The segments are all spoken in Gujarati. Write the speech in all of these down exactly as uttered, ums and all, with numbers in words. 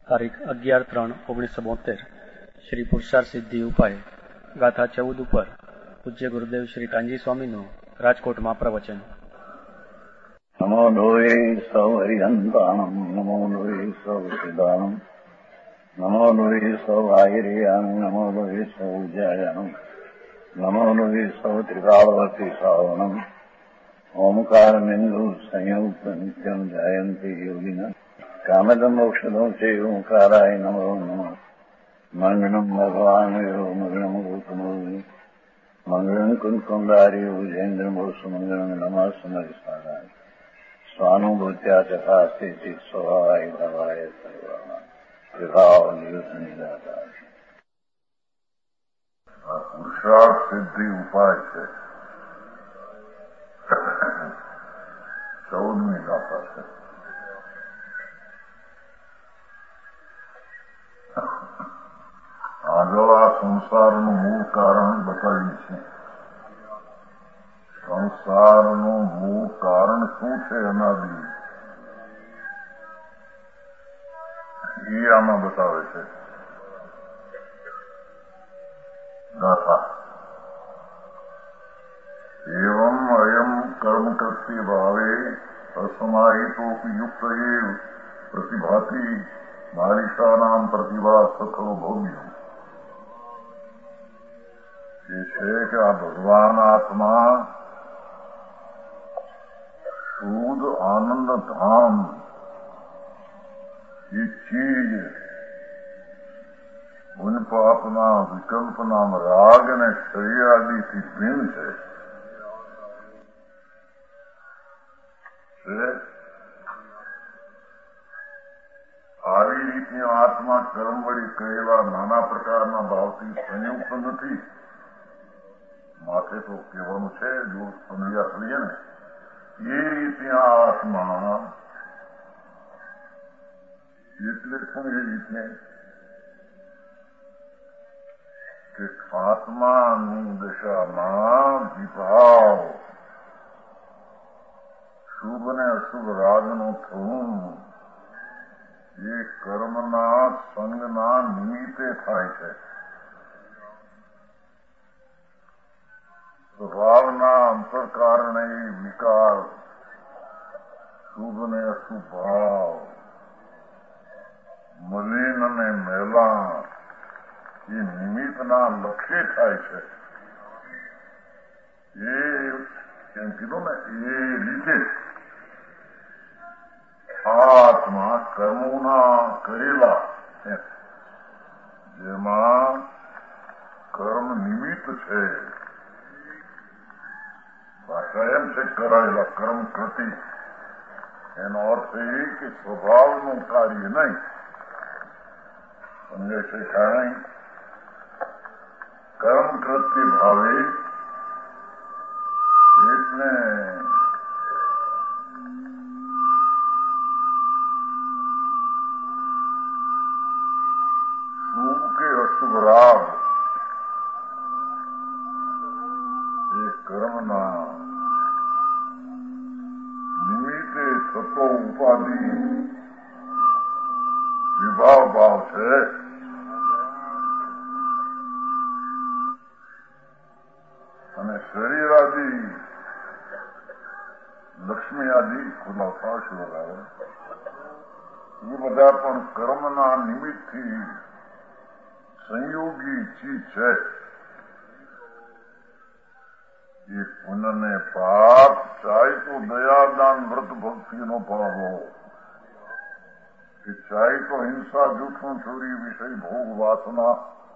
તારીખ અગિયાર ત્રણ ઓગણીસો બોતેર શ્રી પુરુષાર્થ સિદ્ધિ ઉપાય ગાથા ચૌદ ઉપર પૂજ્ય ગુરુદેવ શ્રી કાંજી સ્વામીનું રાજકોટમાં પ્રવચન. નમો લોહે સૌ હરિહંતાણમ, નમો લોહે સૌ સિદ્ધાણમ, નમો લોહે સૌ આયર્યાણમ, નમો લોહે સૌ જયાણમ, નમો લોહે સૌ ત્રિકાળવતી શ્રાવણમ, ઓમકાર બિંદુ સંયુક્ત નિત્યમ જયંતિ યોગિના કામદમ મોક્ષદો છે ઓંકારાય નમો નમઃ. મંગળમ ભગવાન વિરો મંગળમ ગૌતમો મંગળમ કુંકુંડારી ઉજેન્દ્ર મોસ મંગળમ નમઃ સમરિસારાય સ્વાનુભૂત્યા તથા સ્થિતિ સ્વભાવાય ભવાય સર્વમાં વિભાવ નિયુત નિરાકાર. આ પુરુષાર્થ સિદ્ધિ ઉપાય છે. ચૌદમી ગાથા છે. આગળ આ સંસારનું મૂળ કારણ બતાવ્યું છે. સંસારનું મૂળ કારણ શું છે અનાદિ એ આમાં બતાવે છે ગાથા. એવમ અયમ કર્મ કરતી ભાવે અસમાહિતો યુક્ત એવ પ્રતિભાતી બાલિશાનામ પ્રતિભા સખલો ભોગ્ય. એ છે કે આ ભગવાન આત્મા શુદ્ધ આનંદ ધામ એ ચીજ ઉન પાપના વિકલ્પના રાગ અને શરીર આદિથી ભિન્ન છે. આવી રીતની આત્મા કર્મ વળી કહેલા નાના પ્રકારના ભાવથી સંયુક્ત નથી. માથે તો કહેવાનું છે જો સમજ્યા થઈએ ને એ રીતની આ આત્મા એટલે પણ એ રીતને કે આત્માની દશામાં વિભાવ શુભ અને અશુભ રાગનું થવું એ કર્મના સંગના નિમિત્તે થાય છે. સ્વભાવના અંતર કારણે વિકાર શુભ અને અશુભ ભાવ મલિન અને મેલા એ નિમિત્તના લક્ષ્ય થાય છે. એ એમ કીધું ને એ રીતે આત્મા કર્મોના કરેલા જેમાં કર્મ નિમિત્ત છે. ભાષા એમ છે કરાયેલા કર્મ કૃતિ. એનો અર્થ એ કે સ્વભાવનું કાર્ય નહીં. સમજે છે કારણ કર્મ કૃતિ ભાવે એટલે શુભ કે અશુભ રાગ એ કર્મના નિમિત્તે થતો ઉપાધિ વિભાવ ભાવ છે. અને શરીર આદિ લક્ષ્મી આદિ ખુદા ફાશ લગાવે એ બધા પણ કર્મના નિમિત્તથી સંયોગી ચીજ છે. એ પુનઃને પાપ ચાહે તો દયાદાન વ્રત ભક્તિનો ભાવો કે ચાહે તો હિંસા જૂઠું ચોરી વિષય ભોગ વાસના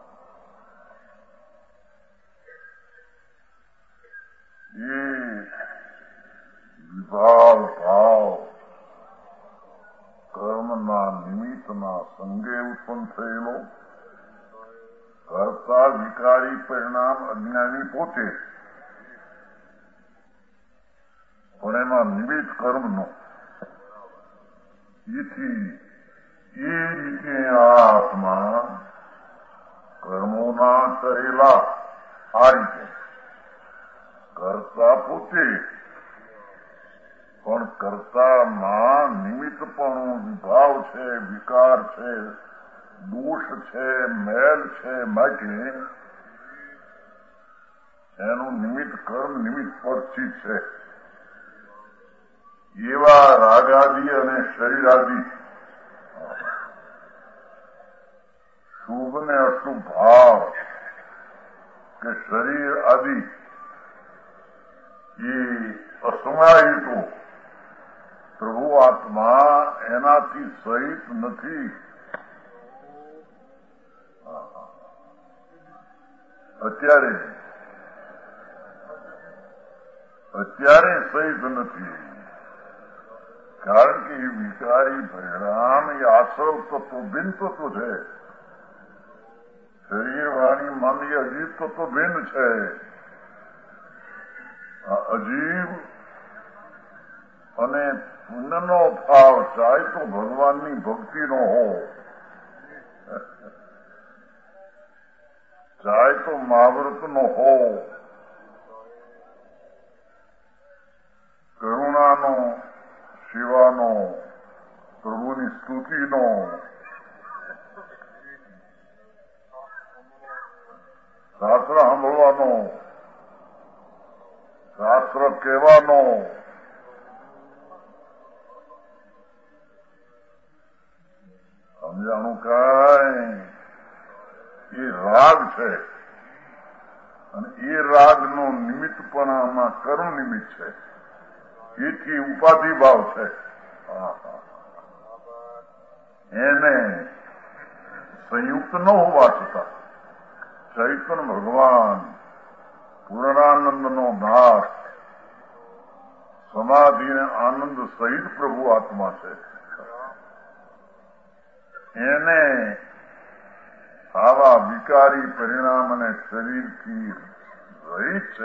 એ વિભાવ ભાવ કર્મના નિમિત્તના સંગે ઉત્પન્ન થયેલો કરતા વિકારી પરિણામ અજ્ઞાની પોતે પણ એમાં નિમિત્ત કર્મનો એથી એ રીતે આ આત્મા કર્મોના કરેલા આ રીતે કરતા પોતે પણ કર્તામાં નિમિત્તપણું વિભાવ છે, વિકાર છે, છે, મેલ છે, માટે એનું નિમિત્ત કર્મ નિમિત્ત પરથી છે. એવા રાગાદિ અને શરીરાદિ શુભ ને અશુભ ભાવ કે શરીર આદિ એ અસમાહિતો પ્રભુ આત્મા એનાથી સહિત નથી. અત્યારે અત્યારે સહિત નથી. કારણ કે એ વિકારી પરિણામ એ આશ્રવ તત્વ ભિન્ન તત્વ છે. શરીર વાણી મન એ અજીબ તત્વ ભિન્ન છે. અજીબ અને પુણ્યનો ભાવ ચાહે તો ભગવાનની ભક્તિનો હો, ચાહે તો મહાવ્રતનો હો, કરુણાનો, સેવાનો, પ્રભુની સ્તુતિનો, શાસ્ત્ર સાંભળવાનો, શાસ્ત્ર કહેવાનો, સમજાણું કાંઈ એ રાગ છે. અને એ રાગનો નિમિત્તપણામાં કર્મ નિમિત્ત છે. એથી ઉપાધિ ભાવ છે. એને સંયુક્ત ન હોવા છતાં ચૈતન્ય ભગવાન પૂર્ણાનંદનો નાથ સમાધિ અને આનંદ સહિત પ્રભુ આત્મા છે. એને આવા વિકારી પરિણામ અને શરીરથી રહિત છે.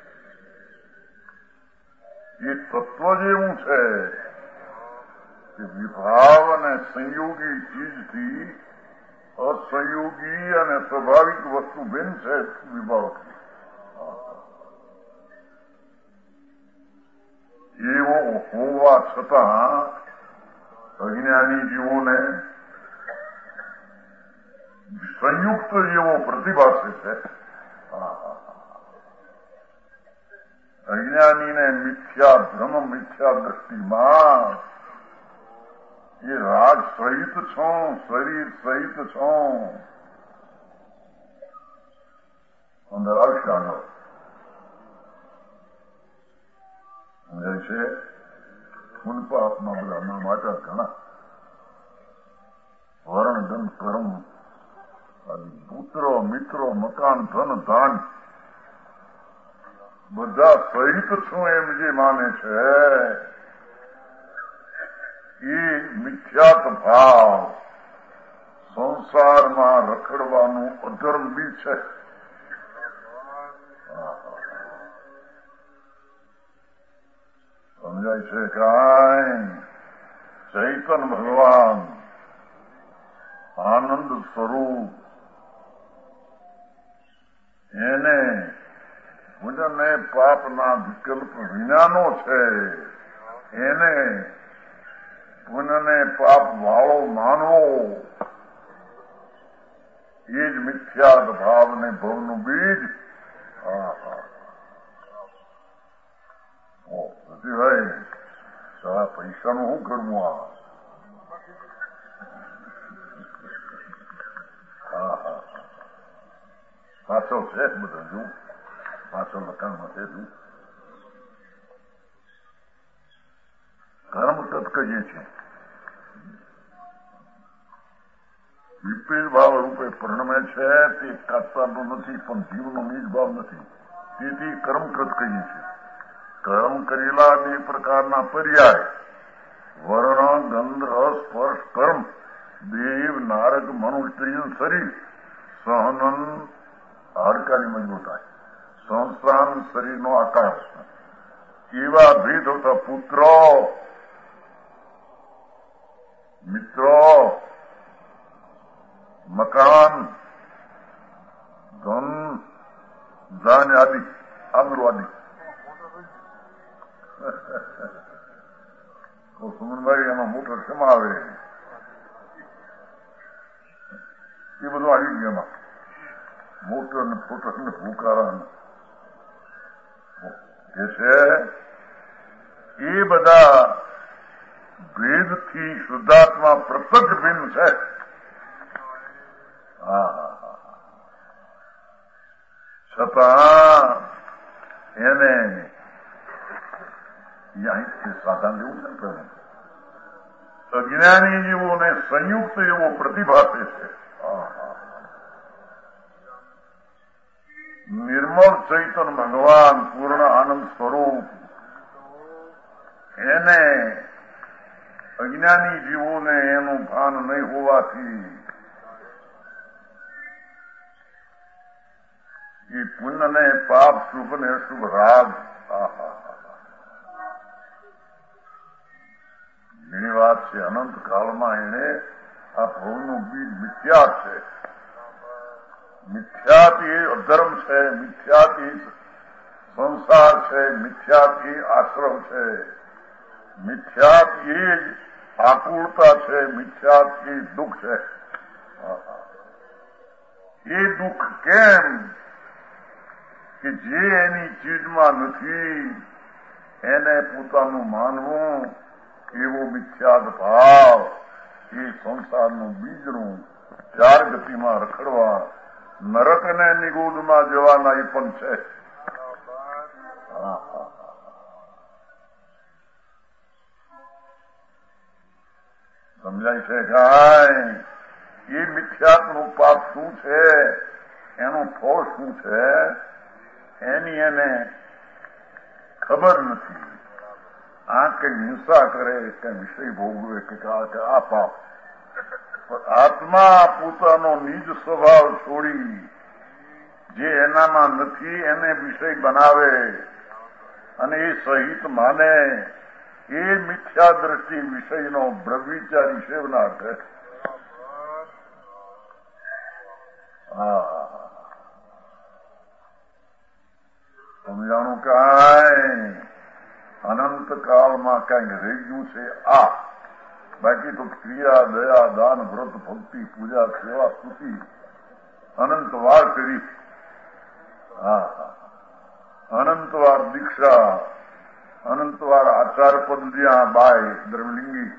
એ તત્વ જેવું છે કે વિભાવ અને સંયોગી ચીજથી અસંયોગી અને સ્વાભાવિક વસ્તુ ભિન્ન છે. વિભાવથી એવો હોવા છતાં અજ્ઞાની જીવોને સંયુક્ત જેવો પ્રતિભાસે છે. અજ્ઞાનીને મિથ્યા ભ્રમ મિથ્યા દ્રષ્ટિમાં એ રાગ સહિત છો, શરીર સહિત છો. અંદર અક્ષાનો સમજાય છે. પુનપાપમાં બધા નામ આચાર ઘણા વર્ણ ધન કર્મ પુત્રો મિત્રો મકાન ધન ધાન બધા સહિત છું એમ જે માને છે એ મિથ્યાત ભાવ સંસારમાં રખડવાનું અધર્મ બી છે. સમજાય છે કાંઈ? ચૈતન્ય ભગવાન આનંદ સ્વરૂપ એને પુણ્યને પાપના વિકલ્પ વિનાનો છે. એને પુણ્યને પાપ વાળો માનવો એ જ મિથ્યાદ ભાવ ને ભવનું બીજ. ભાઈ સારા પૈસાનું શું કરવું? આ હા હા પાછળ છે બધા જુ પાછળ લખાણમાં છે જુ કર્મ તત્ કહીએ છીએ. વિપરીત ભાવ રૂપે પરિણમે છે તે કાતરનો નથી, પણ જીવનો નિજ ભાવ નથી. તેથી કર્મકૃત કહીએ છીએ. કર્મ કરેલા બે પ્રકારના પર્યાય વર્ણ ગંધ રસ સ્પર્શ કર્મ દેવ નારક મનુષ્ય શરીર સહનન હાડકાની મજબૂતાઈ સંસ્થાન શરીરનો આકાર એવા ભેદ હોતા પુત્રો મિત્રો મકાન ધન દાન આદિ આંગરો આદિ સુમનભાઈ એમાં મોટર શેમાં આવે? એ બધું આવી ગયું એમાં. મોટર ને ફોટર ને ભૂકારા જે છે એ બધા ભેદથી શુદ્ધાત્મા પ્રત્યક્ષ ભિન્ન છે. હા છતાં એને અહીંથી સાધન લેવું છે. અજ્ઞાની જીવોને સંયુક્ત એવો પ્રતિભાસે છે. નિર્મળ ચૈતન ભગવાન પૂર્ણ આનંદ સ્વરૂપ એને અજ્ઞાની જીવોને એનું ભાન નહીં હોવાથી એ પુણ્ય ને પાપ, શુભ ને અશુભ રાગ. એની વાત છે અનંત કાળમાં એને આ ભવનું બીજ મિથ્યા છે. મિથ્યાથી અધર્મ છે, મિથ્યાથી સંસાર છે, મિથ્યાથી આશ્રમ છે, મિથ્યાથી જ આકુળતા છે, મિથ્યાથી દુઃખ છે. એ દુઃખ કેમ કે જે એની ચીજમાં નથી એને પોતાનું માનવું એવો મિથ્યાદ ભાવ એ સંસારનું બીજનું ચાર ગતિમાં રખડવા નરક ને નિગોદમાં જવાના એ પણ છે. સમજાય છે કાંઈ? એ મિથ્યાત્મનું પાપ શું છે, એનું ફળ શું છે, એની એને ખબર નથી. આ કઈ હિંસા કરે કે વિષય ભોગવે કે આ પાપ. આત્મા પોતાનો નિજ સ્વભાવ છોડી જે એનામાં નથી એને વિષય બનાવે અને એ સહિત માને એ મિથ્યા દ્રષ્ટિ વિષયનો બ્રહ્મચારી સેવનાર છે. હા સમજાણું કાંઈ? અનંત કાળમાં કાંઈ રહી ગયું છે આ. બાકી તો ક્રિયા, દયા, દાન, વ્રત, ભક્તિ, પૂજા, સેવા, સ્તુતિ અનંત વાર કરી. હા અનંત વાર દીક્ષા, અનંત વાર આચાર પદ જ્યાં બાય દ્રવ્યલિંગી.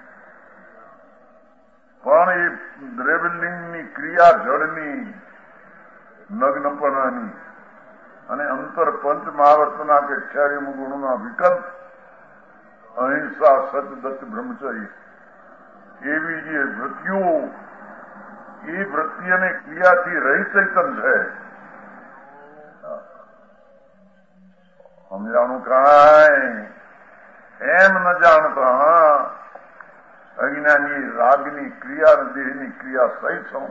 પણ એ દ્રવ્યલિંગની ક્રિયા જળની, નગ્નપણાની અને અંતર પંચ મહાવર્તના કે ચાર્યમ ગુણના વિકલ્પ અહિંસા, સતદત્ત, બ્રહ્મચર્ય એવી જે વૃત્તિઓ એ વૃત્તિ અને ક્રિયાથી રહી ચૈતન છે. સમજાણું કાંઈ? એમ ન જાણતા હા અજ્ઞાની રાગની ક્રિયા અને દેહની ક્રિયા સહિત છું.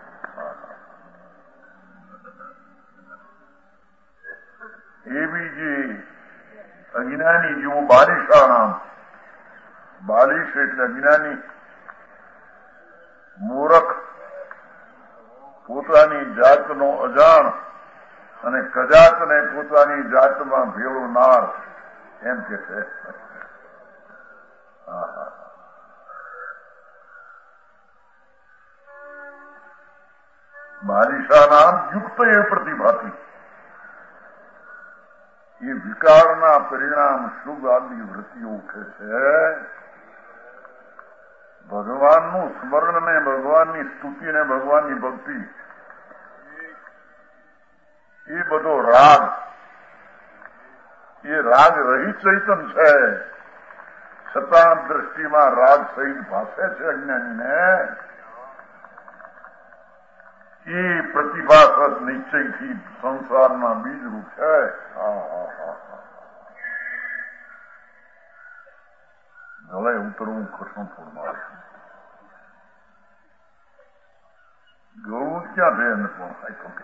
એવી જે અજ્ઞાની જેવું બાલિશાણામ, બાલિશ એટલે અજ્ઞાની, મૂરખ, પોતાની જાતનો અજાણ અને કજાતને પોતાની જાતમાં ભેળવનાર એમ કે છે. બાલિશાનામ યુક્ત એ પ્રતિભાતી. એ વિકારના પરિણામ શુભ આદિ વૃત્તિઓ ઉઠે છે. ભગવાનનું સ્મરણ ને ભગવાનની સ્તુતિ ને ભગવાનની ભક્તિ એ બધો રાગ, એ રાગ રહિત ચૈતન છે. છતાં દ્રષ્ટિમાં રાગ સહિત ભાષે છે અજ્ઞાનીને. એ પ્રતિભાસત નિશ્ચયથી સંસારના બીજરૂપ છે. હવે ઉતરવું કૃષ્ણપુરમાં ગૌ ક્યાં છે એને પણ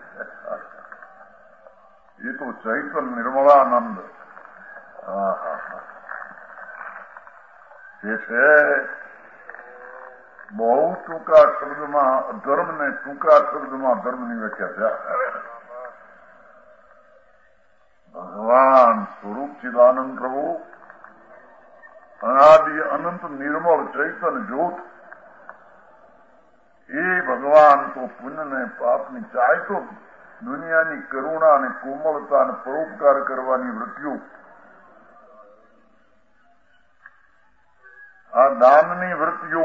એ તો ચૈતન નિર્મળાનંદ જે છે બહુ ટૂંકા શબ્દમાં ધર્મને ટૂંકા શબ્દમાં ધર્મની વ્યાખ્યા છે. ભગવાન સ્વરૂપ ચિદાનંદ પ્રભુ અનાદિ અનંત નિર્મળ ચૈતન જ્યોત એ ભગવાન તો પુણ્ય ને પાપની ચાહે તો દુનિયાની કરુણા અને કોમળતા અને પરોપકાર કરવાની વૃત્તિઓ, આ દાનની વૃત્તિઓ,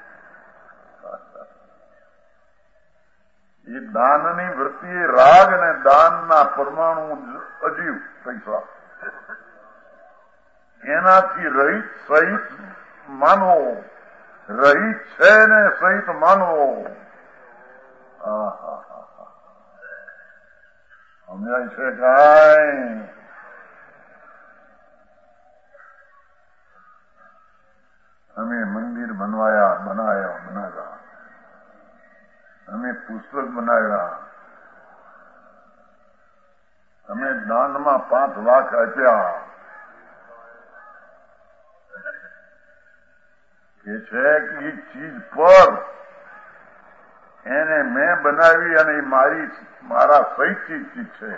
એ દાનની વૃત્તિ એ રાગ અને દાનના પરમાણુ અજીવ પૈસા, એનાથી રહિત સહિત માનવો, રહિત છે ને સહિત માનવો. સમજાય છે કાંઈ? અમે મંદિર બનવાયા બનાવ્યા બનાવ્યા, અમે પુસ્તક બનાવ્યા, અમે દાનમાં પાંચ લાખ આપ્યા, કે છે કે એ ચીજ પર એને મેં બનાવી અને એ મારી મારા સહિત ચીજ છે,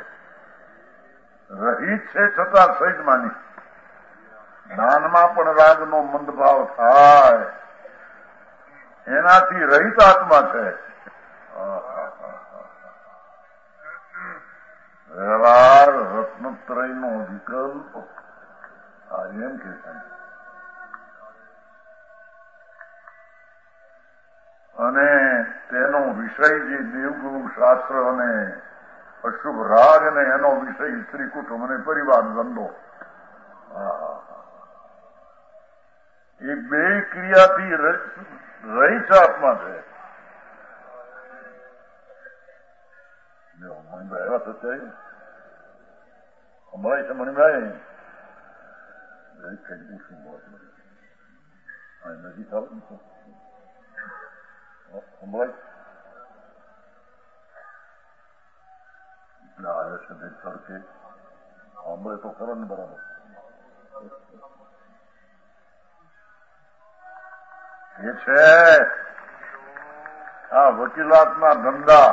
રહિત છે છતાં સહિત માની. દાનમાં પણ રાગનો મંદભાવ થાય, એનાથી રહિત આત્મા છે. વ્યવહાર રત્નત્રયનો વિકલ્પ આ એમ કે છે. અને તેનો વિષય જે દેવગુરુ શાસ્ત્ર અને અશુભ રાગ અને એનો વિષય સ્ત્રી કુટુંબ અને પરિવાર ધંધો, એ બે ક્રિયાથી રહિત આત્મા છે. મણિભાઈ એવા સચ્ચાઈ સંભળાય છે. મણિભાઈ કઈ પૂછું નજીક આવે ને સંભળાય એટલે આવે છે બે તડકે સાંભળે તો ખરો ને બરાબર. એ છે આ વકીલાતના ધંધા,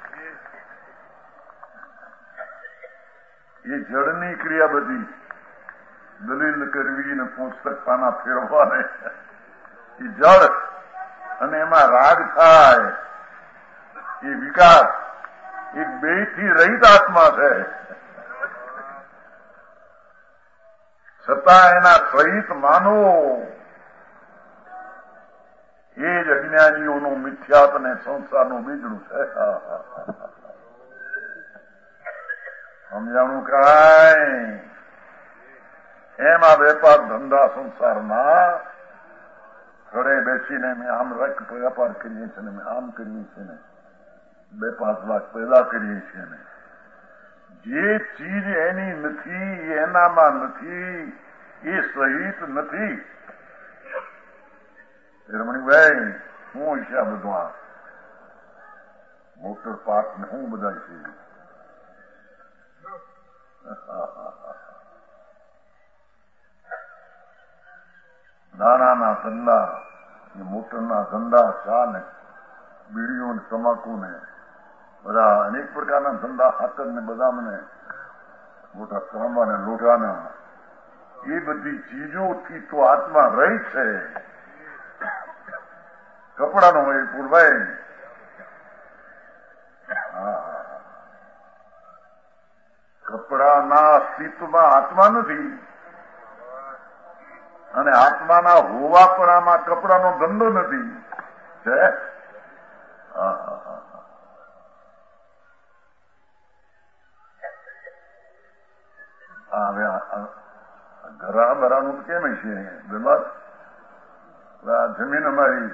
એ જળની ક્રિયા બધી, દલીલ કરવી ને પુસ્તક પાના ફેરવા ને એ જળ, અને એમાં રાગ થાય એ વિકાર, એ બે થી રહિત આત્મા છે. છતાં એના સહિત માનવો એ જ અજ્ઞાનીઓનું મિથ્યાત અને સંસારનું બીજડું છે. સમજાણું કાંઈ? એમાં વેપાર ધંધા સંસારમાં ઘરે બેસીને અમે આમ રક વેપાર કરીએ છીએ ને અમે આમ કરીએ છીએ ને બે પાંચ લાખ પેદા કરીએ છીએ ને જે ચીજ એની નથી, એનામાં નથી, એ સહિત નથી. રમણીભાઈ હું છે આ બધું, આ મોટર પાર્ક ને હું બધા છે. નાના ધંધા, મોટરના ધંધા, ચા ને બીડીઓ ને તમાકુ ને બધા અનેક પ્રકારના ધંધા, હાકર ને બદામ ને મોટા તાંબા ને લોઢાના, એ બધી ચીજોથી તો આત્મા રહી છે. કપડાનો હોય પૂરભાઈ, કપડાના અસ્તિત્વમાં આત્મા નથી, અને આત્માના હોવા પણ આમાં કપડાનો ધંધો નથી. છે હવે ઘરા બરાનું કેમ છે બેમાર? જમીન અમારી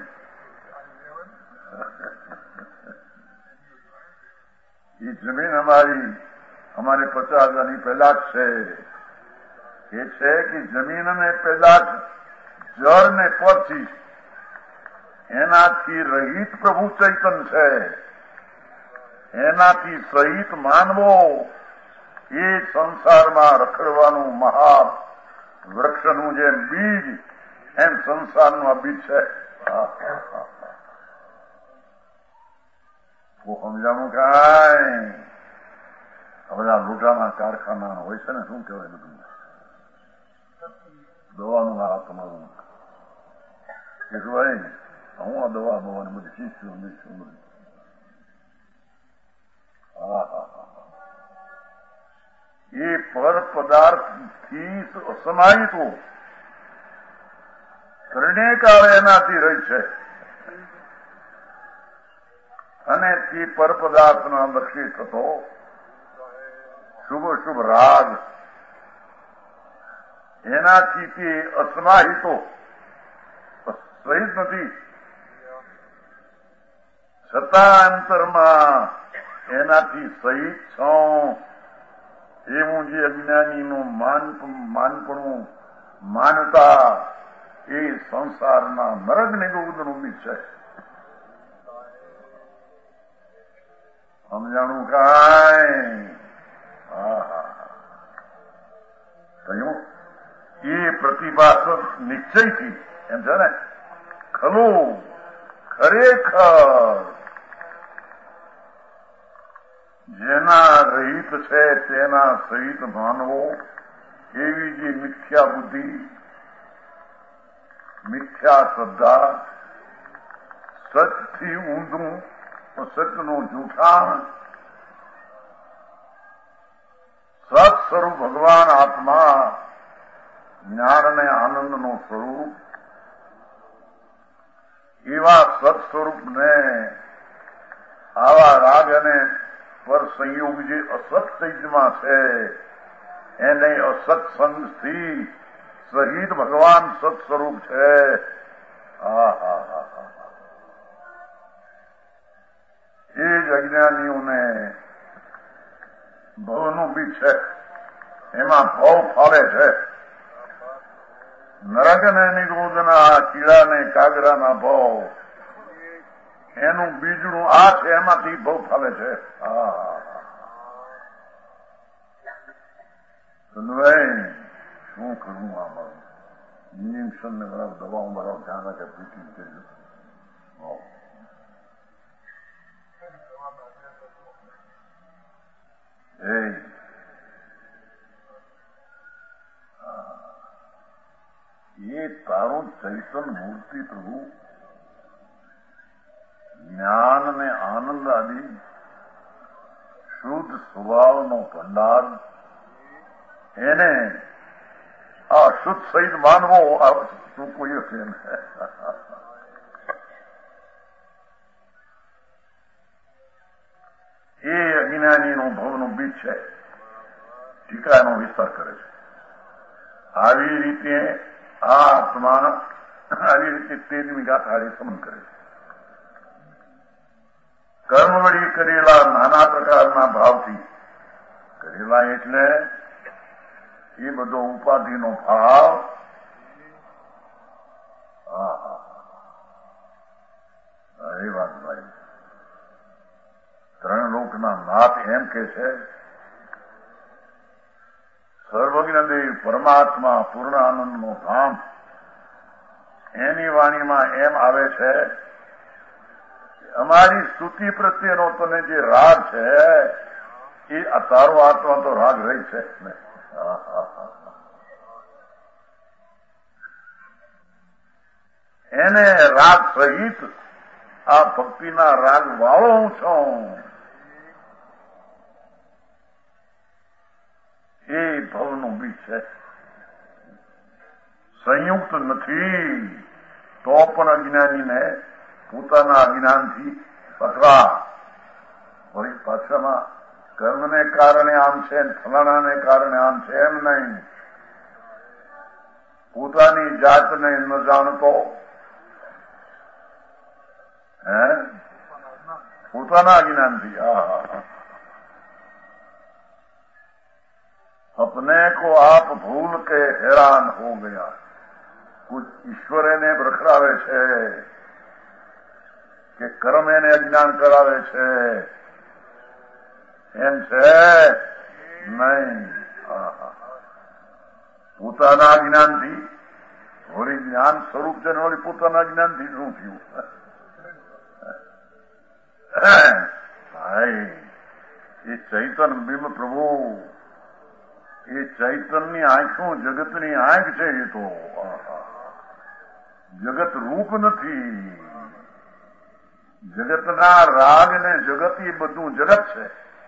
એ જમીન અમારી અમારે પચાસ હજારની પેદાશ છે. એ છે કે જમીનને પેદાશ જળ ને પરથી એનાથી રહિત પ્રભુ ચૈતન છે. એનાથી સહિત માનવો એ સંસારમાં રખડવાનું મહા વૃક્ષનું જેમ બીજ, એમ સંસારનું આ બીજ છે. સમજાવું કાંઈ? બધા લોટાના કારખાના હોય છે ને, શું કહેવાય બધું દવાનું આ તમારું કહેવાય હું આ દવા બવાની બધી શીશું શીશું બધી હા હા હા એ પર પદાર્થથી અસમાહિતું ત્રણેય કાળે એનાથી રહી છે અને તે પર પદાર્થના લક્ષી થતો શુભ શુભ રાગ એનાથી તે અસમાહિતો સહિત નથી છતાં અંતરમાં એનાથી સહિત છો એવું જે અજ્ઞાનીનું માન માનપણું માનતા એ સંસારના નરક નિગુદનું બી છે સમજાણું કાંઈ કહ્યું એ પ્રતિભાસ નિશ્ચયથી એમ છે ને ખલું ખરેખર જેના રહિત છે તેના સહિત માનવો એવી જે મિથ્યા બુદ્ધિ મિથ્યા શ્રદ્ધા સચથી ઊંધું સચનું જૂઠાણ સત સ્વરૂપ ભગવાન આત્મા જ્ઞાન અને આનંદનું સ્વરૂપ એવા સત સ્વરૂપને આવા રાગ અને પર સંયોગ જે અસત તેજમાં છે એને અસત સંગથી સહિત ભગવાન સત સ્વરૂપ છે હા હા હા હા એ જ અજ્ઞાનીઓને ભવનું બી છે એમાં ભાવ ફાળે છે નરક ને નિરોધના કીડા ને કાગરાના ભાવ એનું બીજનું આ છે એમાંથી બહુ ફાલે છે શું કરવું આ મારું ઇન્જેક્શન ને બરાબર દવાઓ બરાબર ધ્યાન રાખે પીટી કરી એ તારું ચૈતન મૂર્તિ પ્રભુ જ્ઞાન અને આનંદ આદિ શુદ્ધ સ્વભાવનો ભંડાર એને આ શુદ્ધ સહિત માનવો શું કોઈ છે એ અજ્ઞાનીનું ભવનું બીજ છે ટીકાનો વિસ્તાર કરે છે આવી રીતે આ આત્મા આવી રીતે તેજમી ગાથાડી સમન કરે છે કર્મ વળી કરેલા નાના પ્રકારના ભાવથી કરેલા એટલે એ બધો ઉપાધિનો ભાવ એ વાત ભાઈ ત્રણ લોકના નાથ એમ કે છે સર્વજ્ઞ દેવ પરમાત્મા પૂર્ણ આનંદનો ધામ એની વાણીમાં એમ આવે છે અમારી સ્તુતિ પ્રત્યેનો તને જે રાગ છે એ તારો આત્મા તો રાગ રહી છે એને રાગ સહિત આ ભક્તિના રાગ વાળો હું છું એ ભવનું બીજ છે સંયુક્ત નથી તો પણ અજ્ઞાનીને પોતાના અજ્ઞાનથી પકડા વળી પાછળમાં કર્મને કારણે આમ છે ફલાણાને કારણે આમ છે એમ નહીં પોતાની જાતને ન જાણતો હે પોતાના જ્ઞાનથી હા હા હા अपने को आप भूल के हैरान हो गया कुछ ईश्वर એને રખડાવે છે કે કર્મ એને અજ્ઞાન કરાવે છે એમ છે નહીં પોતાના જ્ઞાનથી વળી જ્ઞાન સ્વરૂપ છે ને વળી પોતાના જ્ઞાનથી શું થયું ભાઈ એ ચૈતન બિંબ પ્રભુ એ ચૈતનની આંખો જગતની આંખ છે એ તો જગત રૂપ નથી જગતના રાગ ને જગત એ બધું જગત છે.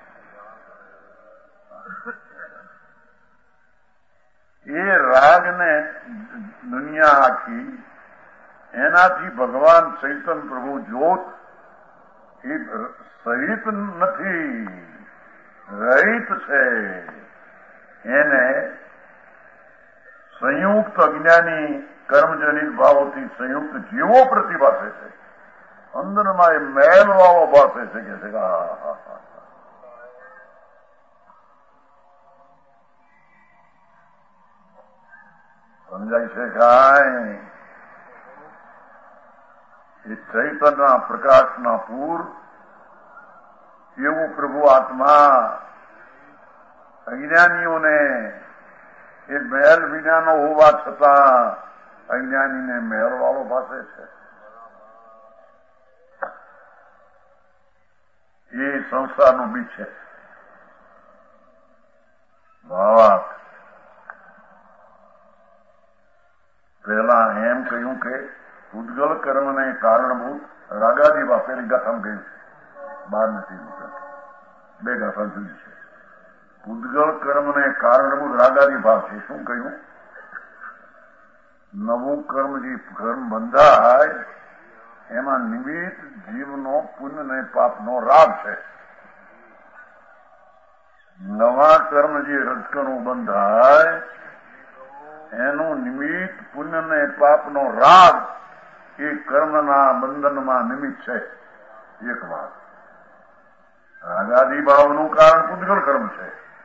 એ રાગ ને દુનિયા આખી એનાથી ભગવાન ચૈતન્ય પ્રભુ જ્યોત એ સહિત નથી, રહિત છે. એને સંયુક્ત અજ્ઞાની કર્મજનિત ભાવોથી સંયુક્ત જીવો પ્રતિભાસે છે. અંદરમાં એ મેલ વાળો ભાષે છે કે છે સમજાય છે કાંઈ? એ ચૈતન્ય પ્રકાશના પૂર એવું પ્રભુ આત્મા અજ્ઞાનીઓને એ મહેલ વિનાનો હોવા છતાં અજ્ઞાનીને મહેલ વાળો ભાષે છે. એ સંસારનું બીજ છે. ભાવાર્થ પહેલા એમ કહ્યું કે ઉદ્ગલ કર્મને કારણભૂત રાગાદી બાપેલી ગાથામાં કહ્યું છે. બાર નથી બે ગાથા જુદી છે. ઉદ્ગલ કર્મને કારણભૂત રાગાદી ભાવ છે. શું કહ્યું? નવું કર્મ જે કર્મ બંધાય એમાં નિમિત્ત જીવનો પુણ્ય ને પાપનો રાગ છે. નવા કર્મ જે રજકણું બંધાય એનું નિમિત્ત પુણ્ય ને પાપનો રાગ એ કર્મના બંધનમાં નિમિત્ત છે. એક વાત. રાગાદી ભાવનું કારણ પૂતગલ કર્મ છે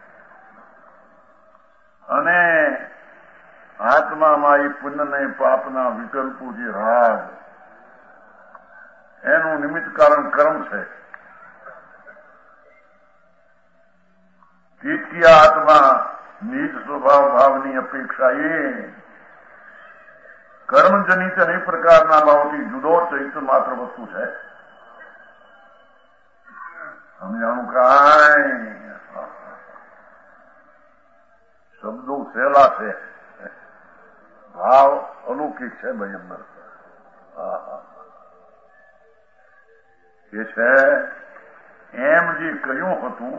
અને આત્મામાં એ પુણ્ય ને પાપના વિકલ્પો જે રાગ એનું નિમિત્ત કારણ કર્મ છે. તેથી આત્મા નિજ સ્વભાવ ભાવની અપેક્ષા એ કર્મજનિત અનેક પ્રકારના ભાવથી જુદો ચૈતન્ય માત્ર વસ્તુ છે. સમજાણું કાંઈ? શબ્દો સહેલા છે, ભાવ અલૌકિક છે. ભાઈ અંદર એ છે એમ જે કહ્યું હતું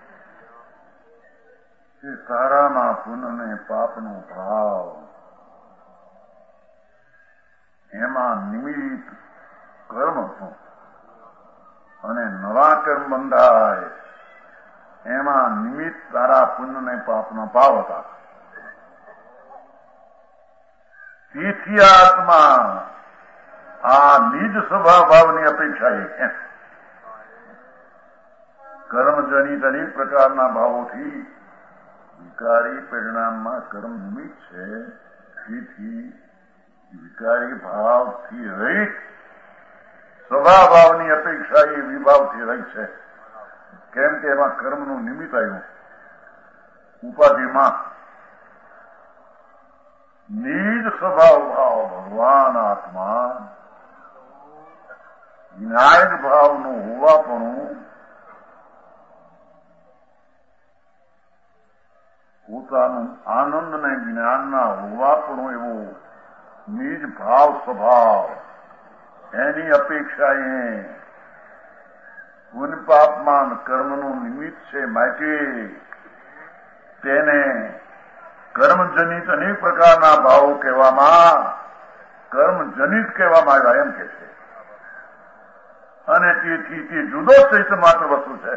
કે સારામાં પુણ્ય ને પાપનો ભાવ એમાં નિમિત્ત કર્મ હતું અને નવા કર્મ બંધાય એમાં નિમિત્ત સારા પુણ્ય ને પાપના ભાવ હતા. તેથી આત્મા આ નિજ સ્વભાવ ભાવની અપેક્ષા એ કર્મજનિત અનેક પ્રકારના ભાવોથી વિકારી પરિણામમાં કર્મ નિમિત્ત છે. તેથી વિકારી ભાવથી રહિત સ્વભાવ ભાવની અપેક્ષા એ વિભાવથી રહી છે. કેમ કે એમાં કર્મનું નિમિત્ત આવ્યું ઉપાધિમાં. નિજ સ્વભાવ ભાવ ભગવાન આત્મા વિનાયક ભાવનું હોવાપણું પોતાનું આનંદ ને જ્ઞાનના હોવાપણું એવું નિજ ભાવ સ્વભાવ એની અપેક્ષા એ પુણ્ય પાપમાન કર્મનું નિમિત્ત છે. માટે તેને કર્મજનિત અનેક પ્રકારના ભાવો કહેવામાં કર્મજનિત કહેવામાં આવ્યા એમ કે છે. અને તેથી તે જુદો ચૈતન્ય માત્ર વસ્તુ છે.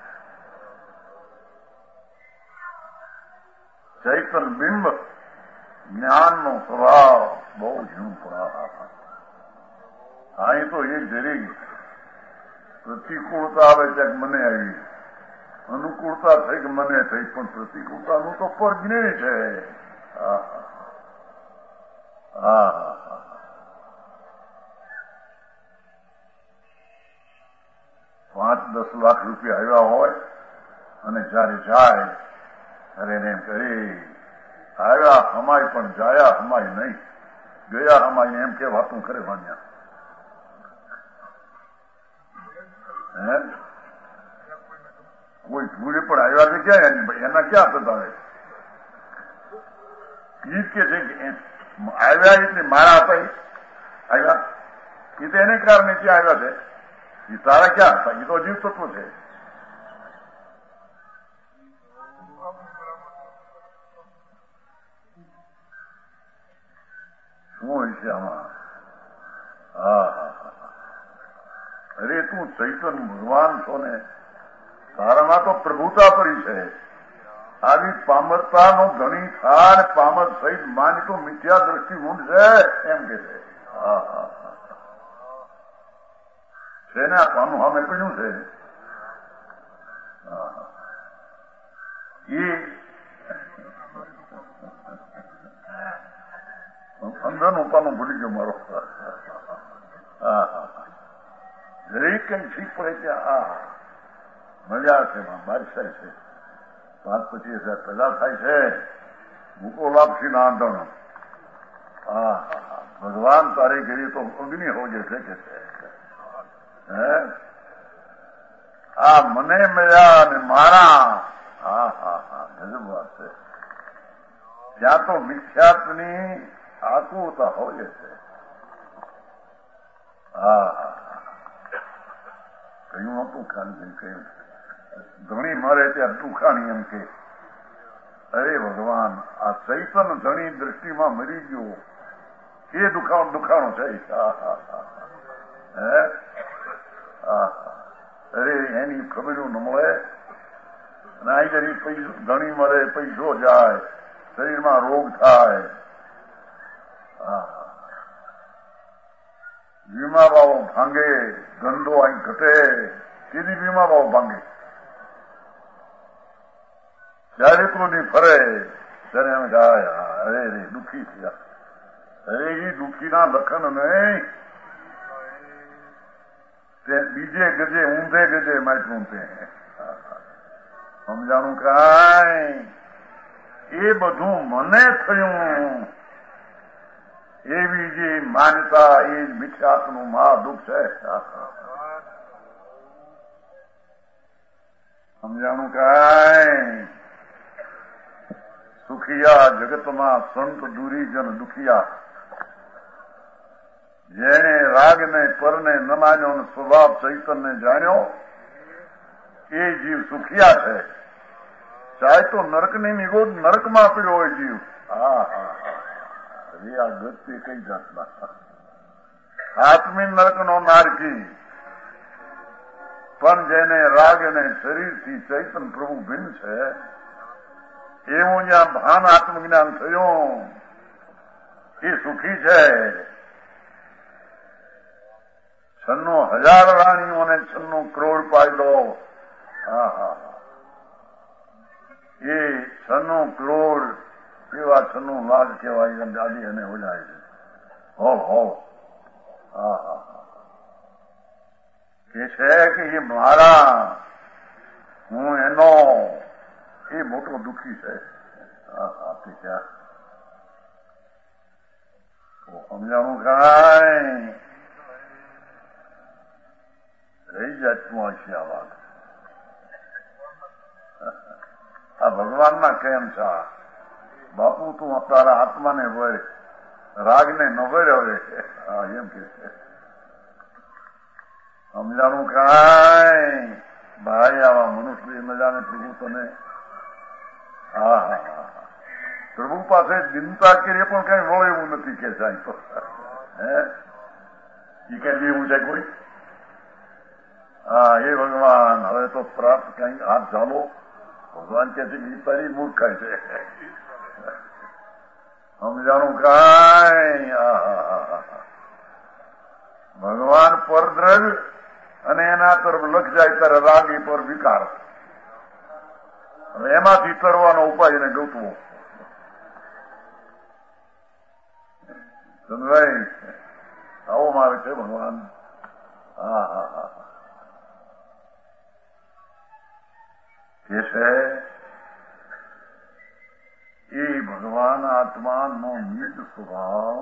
ચૈતન્ય બિંબ જ્ઞાનનો સ્વભાવ બહુ ઝીણું પડા. અહીં તો એક જરી પ્રતિકૂળતા આવે ત્યાં મને આવી, અનુકૂળતા થઈ કે મને થઈ, પણ પ્રતિકૂળતાનું તો પરજ્ઞેય છે. હા પાંચ દસ લાખ રૂપિયા આવ્યા હોય અને જયારે જાય ત્યારે એને એમ કહે આવ્યા હમાય પણ જાયા હમાય નહીં, ગયા હમાય એમ કે વાતું કરે વાણ્યા. કોઈ જોડે પણ આવ્યા છે ક્યાં એના ક્યાં થતા હોય? ઈ કે છે કે આવ્યા એટલે મારા હતા આવ્યા એ તો એને કારણે ત્યાં આવ્યા છે. એ તારા ક્યાં હતા? એ તો જીવ તત્વ છે. શું હોય છે આમાં? હા હા અરે તું ચૈતન ભગવાન છો ને, તારામાં તો પ્રભુતા પડી છે. આવી પામરતાનો ધણી થાય પામર સહિત માની તો મિથ્યા દ્રષ્ટિ ઊંડ છે એમ કે છે. હા હા છે ને આ પાનું સામે પડ્યું છે. એ અંદરનું પાનું ભૂલી ગયો મારો. હા હા દરેક કઈ ઠીક પડે ત્યાં આ મજા છે, બારીશ થાય છે, પાંચ પચીસ હજાર પેદા થાય છે, મૂકો લાપસી ના આંધણ. હા ભગવાન તારે ઘેરી તો અગ્નિ હોજે છે કે છે. હે આ મને મળ્યા ને મારા. હા હા હા ગજબ વાત છે. ત્યાં તો મિથ્યાત્વની આકુરતા હોય છે. હા હા કયું હતું ખાલી કહ્યું ધણી મારે ત્યાં દુખાણી એમ કે. અરે ભગવાન આ ચૈતન ધણી દ્રષ્ટિમાં મરી ગયો એ દુખાણો દુખાણો છે. હા હા હા હે હા અરે એની ખબર ન મળે. અને આ જરી પૈસો ધણી મળે, પૈસો જાય, શરીરમાં રોગ થાય. હા વીમા ભાવ ભાંગે, ધંધો અહીં ઘટે, સીધી વીમા ભાવ ભાંગે. જયારે કોની ફરે ત્યારે એમ ગાય અરે રે દુઃખી થયા. અરે એ દુઃખીના લખન નહીં, તે બીજે ગજે ઊંધે ગજે માટલું તે સમજાણું કાંઈ. એ બધું મને થયું એવી જે માન્યતા એ જ મિથ્યાત્વનું મહા દુઃખ છે. સમજાણું કાંઈ. સુખિયા જગતમાં સંત દુરીજન દુખિયા. જેને રાગને પરને ન માન્યો ને સ્વભાવ ચૈતનને જાણ્યો એ જીવ સુખિયા છે. ચાહે તો નરકની નિગોદ નરકમાં પીડ્યો હોય જીવ. હા હા અરે આ ગતિ કઈ જાતના આત્મી નરકનો નારકી. પણ જેને રાગ અને શરીરથી ચૈતન પ્રભુ ભિન્ન છે એવું જ્યાં ભાન આત્મજ્ઞાન થયું એ સુખી છે. છન્નું હજાર રાણીઓ અને છન્નું કરોડ પાયલો. હા હા એ છન્નું કરોડ કેવા છન્નું લાખ કહેવાય દાદી અને ઓજાય છે. હો હો હા હા કે છે કે એ મારા હું એનો એ મોટો દુઃખી છે. આપી ક્યાં સમજાણું કાંઈ. રહી જાતનું હશે આ વાત. આ ભગવાનના કેમ છે બાપુ તું તારા આત્માને વળ રાગને ન વળ્યો. હા એમ કે છે. સમજાણું કાંઈ. ભાઈ આવા મનુષ્ય મજાને પ્રભુ તને હા હા હા પ્રભુ પાસે ચિંતા કરીએ પણ કઈ વળે એવું નથી કે સાહેબ તો હે એ કઈ દેવું છે કોઈ. હા એ ભગવાન હવે તો પ્રાપ્ત કઈ હાથ ચાલો. ભગવાન કે છે કે તારી મૂર્ખાઈ છે. સમજાણું કાંઈ. ભગવાન પર દ્રવ્ય અને એના તરફ લખ જાય ત્યારે રાગી પર વિકાર. હવે એમાંથી તરવાનો ઉપાય એને ગોતવો. સમજાય આવો મારે છે ભગવાન. હા હા હા કે છે એ ભગવાન આત્માનો નિજ સ્વભાવ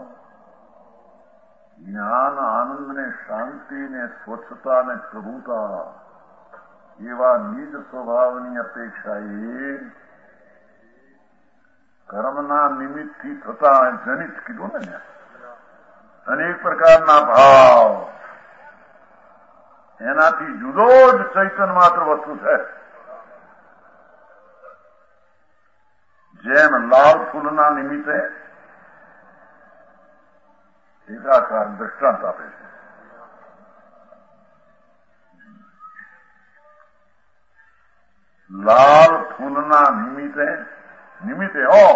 જ્ઞાન આનંદ ને શાંતિ ને સ્વચ્છતા ને પ્રભુતા એવા નિજ સ્વભાવની અપેક્ષા એ કર્મના નિમિત્તથી થતા જનિત કીધું ને અનેક પ્રકારના ભાવ એના એનાથી જુદો જ ચૈતન્ય માત્ર વસ્તુ છે. જેમ લાલ ફૂલના નિમિત્તે એકાકાર દ્રષ્ટાંત આપે છે. લાલ ફૂલના નિમિત્તે નિમિત્તે હો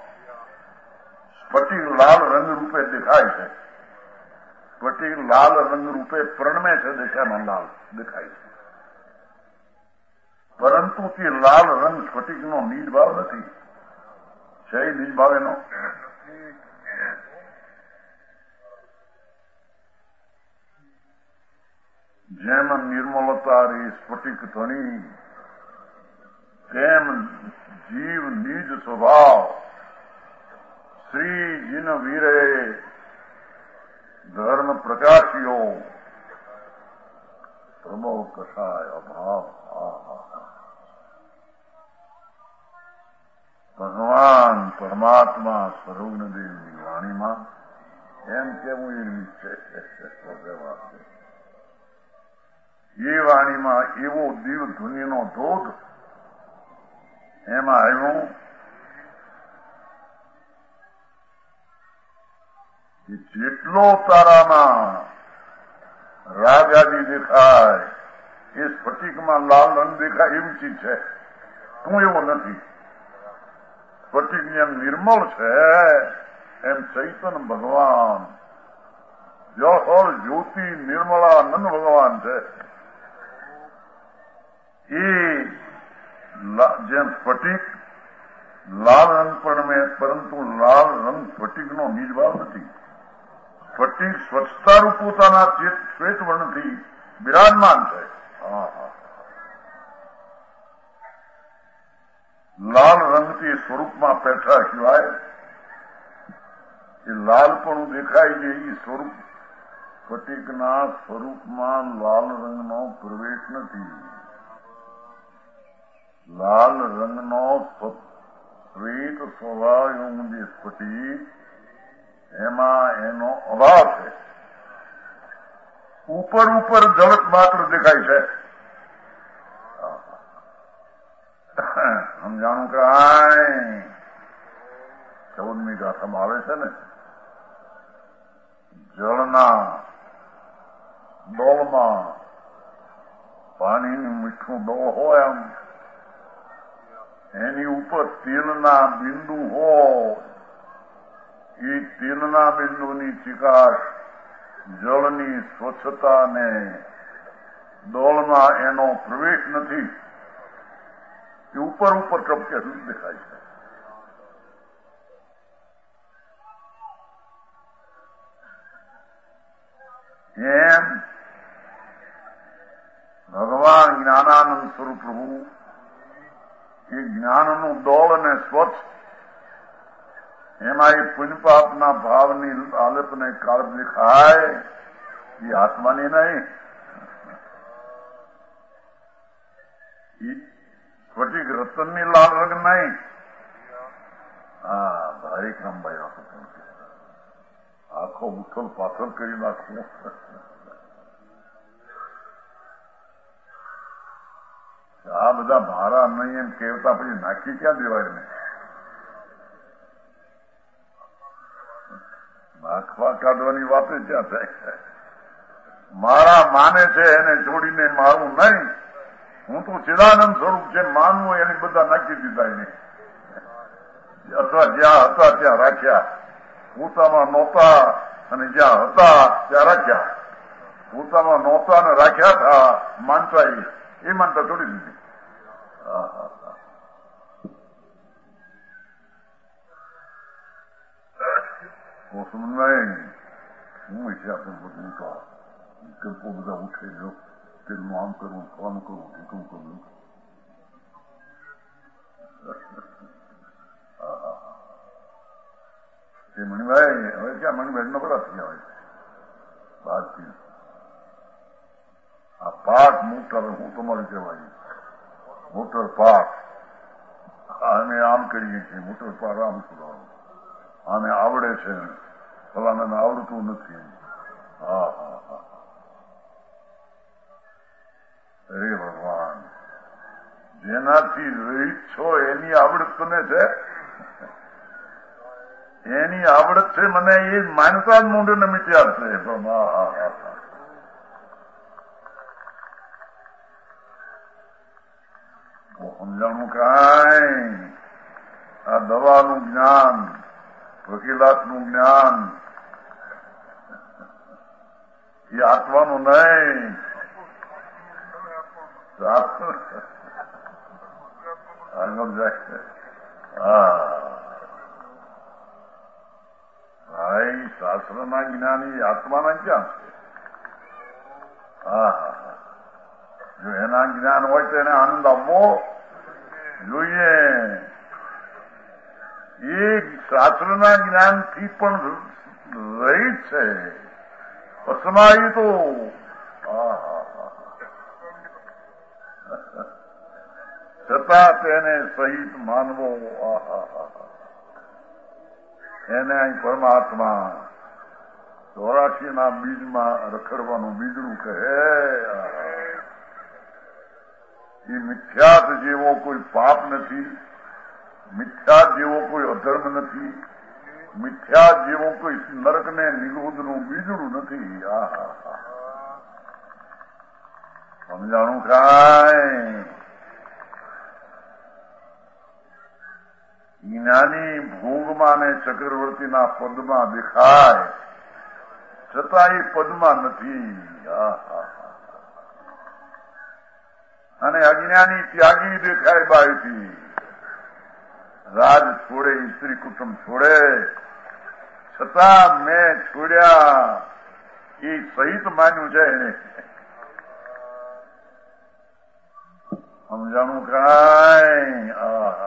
સ્ફટિક લાલ રંગ રૂપે દેખાય છે. સ્ફટિક લાલ રંગ રૂપે પ્રણમે છે, દેખામાં લાલ દેખાય છે. પરંતુ તે લાલ રંગ સ્ફટિકનો નિજ ભાવ નથી. છે નિજ ભાવ એનો જેમ નિર્મલતા રે સ્ફટિક ધણી, તેમ જીવ નિજ સ્વભાવ શ્રી જીન વીરે ધર્મ પ્રકાશીઓ પ્રભો કસાય અભાવ. ભગવાન પરમાત્મા સ્વરૂપદેવની વાણીમાં એમ કેવું એ નિશ્ચય છે. એ વાણીમાં એવો દિવ ધુનીનો ધોધ એમાં આવ્યું કે જેટલો તારામાં રાગ આદિ દેખાય એ સ્ફટિકમાં લાલ રંગ દેખાય એવી ચીજ છે. તું એવો નથી. સ્ફટિક જેમ નિર્મળ છે એમ ચૈતન્ય ભગવાન જળ જ્યોતિ નિર્મળાનંદ ભગવાન છે. એ જેમ સ્ફટિક લાલ રંગ પણ મેં પરંતુ લાલ રંગ સ્ફટિકનો નિજ ભાવ નથી. સ્ફટિક સ્વચ્છતારૂપ પોતાના શ્વેત વર્ણથી બિરાજમાન છે. લાલ રંગથી સ્વરૂપમાં પેઠા કહેવાય. એ લાલપણું દેખાય છે એ સ્વરૂપ સ્ફટિકના સ્વરૂપમાં લાલ રંગનો પ્રવેશ નથી. લાલ રંગનો શ્વેત સ્વભાવ એવું જે સ્ફટિક એમાં એનો અભાવ છે. ઉપર ઉપર ઝલક માત્ર દેખાય છે. સમજાણું કાંઈ ચૌદમી ગાથામાં આવે છે ને, જળના ડોલમાં પાણીનું મીઠું ડોળ હોય એમ એની ઉપર તેલના બિંદુ હોય. એ તેલના બિંદુની ચિકાશ જળની સ્વચ્છતાને ડોલમાં એનો પ્રવેશ નથી. એ ઉપર ઉપર ટપકે દેખાય છે. એમ ભગવાન જ્ઞાનાનંદ સ્વરૂપ પ્રભુ એ જ્ઞાનનું દોળ અને સ્વચ્છ એમાં એ પુણ્યપાપના ભાવની આલપને કાળ દેખાય એ આત્માની નહીં. સ્ફટિક રતનની લાલ રંગ નહીં. હા ભાઈ રામભાઈ આખો આખો ઉથલ પાથલ કરી નાખવું. આ બધા મારા નહીં એમ કહેતા પછી નાખી ક્યાં દેવાય ને? નાખવા કાઢવાની વાત ક્યાં થાય? મારા માને છે એને છોડીને મારું નહીં. હું તો ચિદાનંદ સ્વરૂપ છે માનવું એને બધા નાખી દીધા એને. અથવા જ્યાં હતા ત્યાં રાખ્યા. પોતામાં નહોતા અને જ્યાં હતા ત્યાં રાખ્યા. પોતામાં નહોતા અને રાખ્યા હતા માનતા એ માનતા છોડી દીધી. નહીં હું છે આપણે બધું તો વિકલ્પો બધા ઉઠે જો તેનું આમ કરવું ફોન કરવું ઠીકું કરવું. એ મણિભાઈ હવે ક્યાં મણિભાઈ નબળા થયા હોય બાદથી આ પાક મોટર હું તમારે કહેવાય મોટર પાક અમે આમ કરીએ છીએ. મોટર પાક આમ સુધારો આને આવડે છે ફલાણાને આવડતું નથી. હા હા હા જેનાથી રહિત છો એની આવડત તને છે, એની આવડત છે મને એ માનતા જ મૂંઢ ને મિત્યાર છે. સમજાણું કાંઈ આ દવાનું જ્ઞાન, વકીલાતનું જ્ઞાન એ આત્માનું નહીં. ભાઈ શાસ્ત્રના જ્ઞાની આત્માના ક્યાં છે? હા જો એના જ્ઞાન હોય તો એને આનંદ આવવો જોઈએ. એ શાસ્ત્રના જ્ઞાનથી પણ રહિત છે, અસમાયી તો છતાં તેને સહિત માનવો. એને અહીં પરમાત્મા ચોરાશી ના બીજમાં રખડવાનું બીજડું કહે. એ મિથ્યાત જેવો કોઈ પાપ નથી, મિથ્યાત જેવો કોઈ અધર્મ નથી, મિથ્યાત જેવો કોઈ નરક ને નિરોધનું બીજડું નથી. આહા સમજાણું કાંઈ? જ્ઞાની ભોગમાં ને ચક્રવર્તીના પદમાં દેખાય, છતાં એ પદમાં નથી. અને અજ્ઞાની ત્યાગી દેખાય બાયથી. રાજ છોડે, સ્ત્રી કુટુંબ છોડે, છતાં મેં છોડ્યા એ સહિત માન્યું છે એને. સમજાણું કાંઈ? આ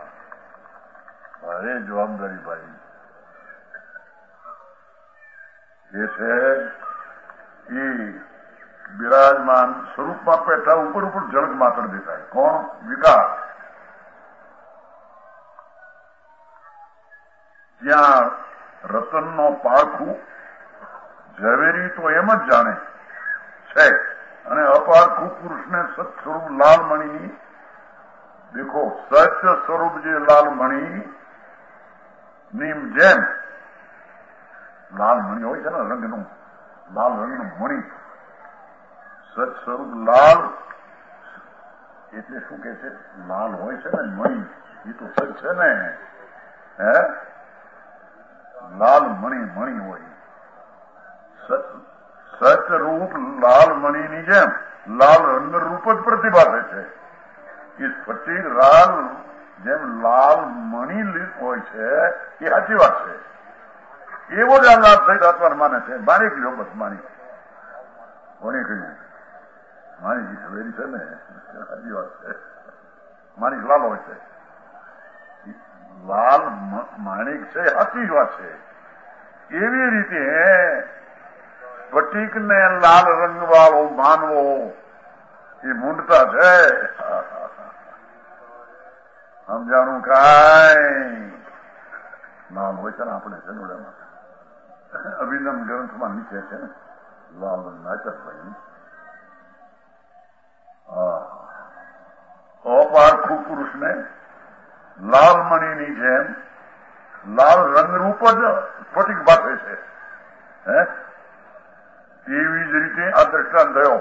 અરે જવાબદારી ભાઈ એ છે. એ બિરાજમાન સ્વરૂપમાં પેઠા ઉપર ઉપર ઝડક માત્ર દેખાય. કોણ? વિકાર. ત્યાં રતનનો પારખું ઝવેરી તો એમ જ જાણે છે, અને અપારખું પુરુષને સત્સ્વરૂપ લાલમણીની દેખો, સત્ય સ્વરૂપ જે લાલમણી ની જેમ લાલ મણી હોય છે ને રંગનું, લાલ રંગનું મણી, સત સ્વરૂપ લાલ એટલે શું કે છે? લાલ હોય છે ને મણી, એ તો સત છે ને. હે લાલ મણી મણી હોય, સત રૂપ લાલ મણીની જેમ લાલ રંગ રૂપ જ પ્રતિભાસે છે. એ સ્ફટિક લાલ જેમ લાલ મણી હોય છે એ સાચી વાત છે. એવો જ આ લાભ સહિત આત્મા માને છે. મારી ગયો બસ માની કોને કહ્યું? માની સવેરી છે ને, સાચી વાત છે. માણિક લાલ હોય છે, લાલ માણિક છે, સાચી વાત છે. એવી રીતે સ્ફટિક ને લાલ રંગ વાળો માનવો એ મૂંઢતા છે. સમજાણું કાંઈ? લાલ હોય છે ને આપણે ચંદોડામાં અભિનમ ગ્રંથમાં નીચે છે ને લાલ નાચક ભાઈ. અપારખું પુરુષને લાલ મણીની જેમ લાલ રંગરૂપ જ સ્ફટિક ભાષે છે. હે એવી જ રીતે આ દ્રષ્ટાંત થયો.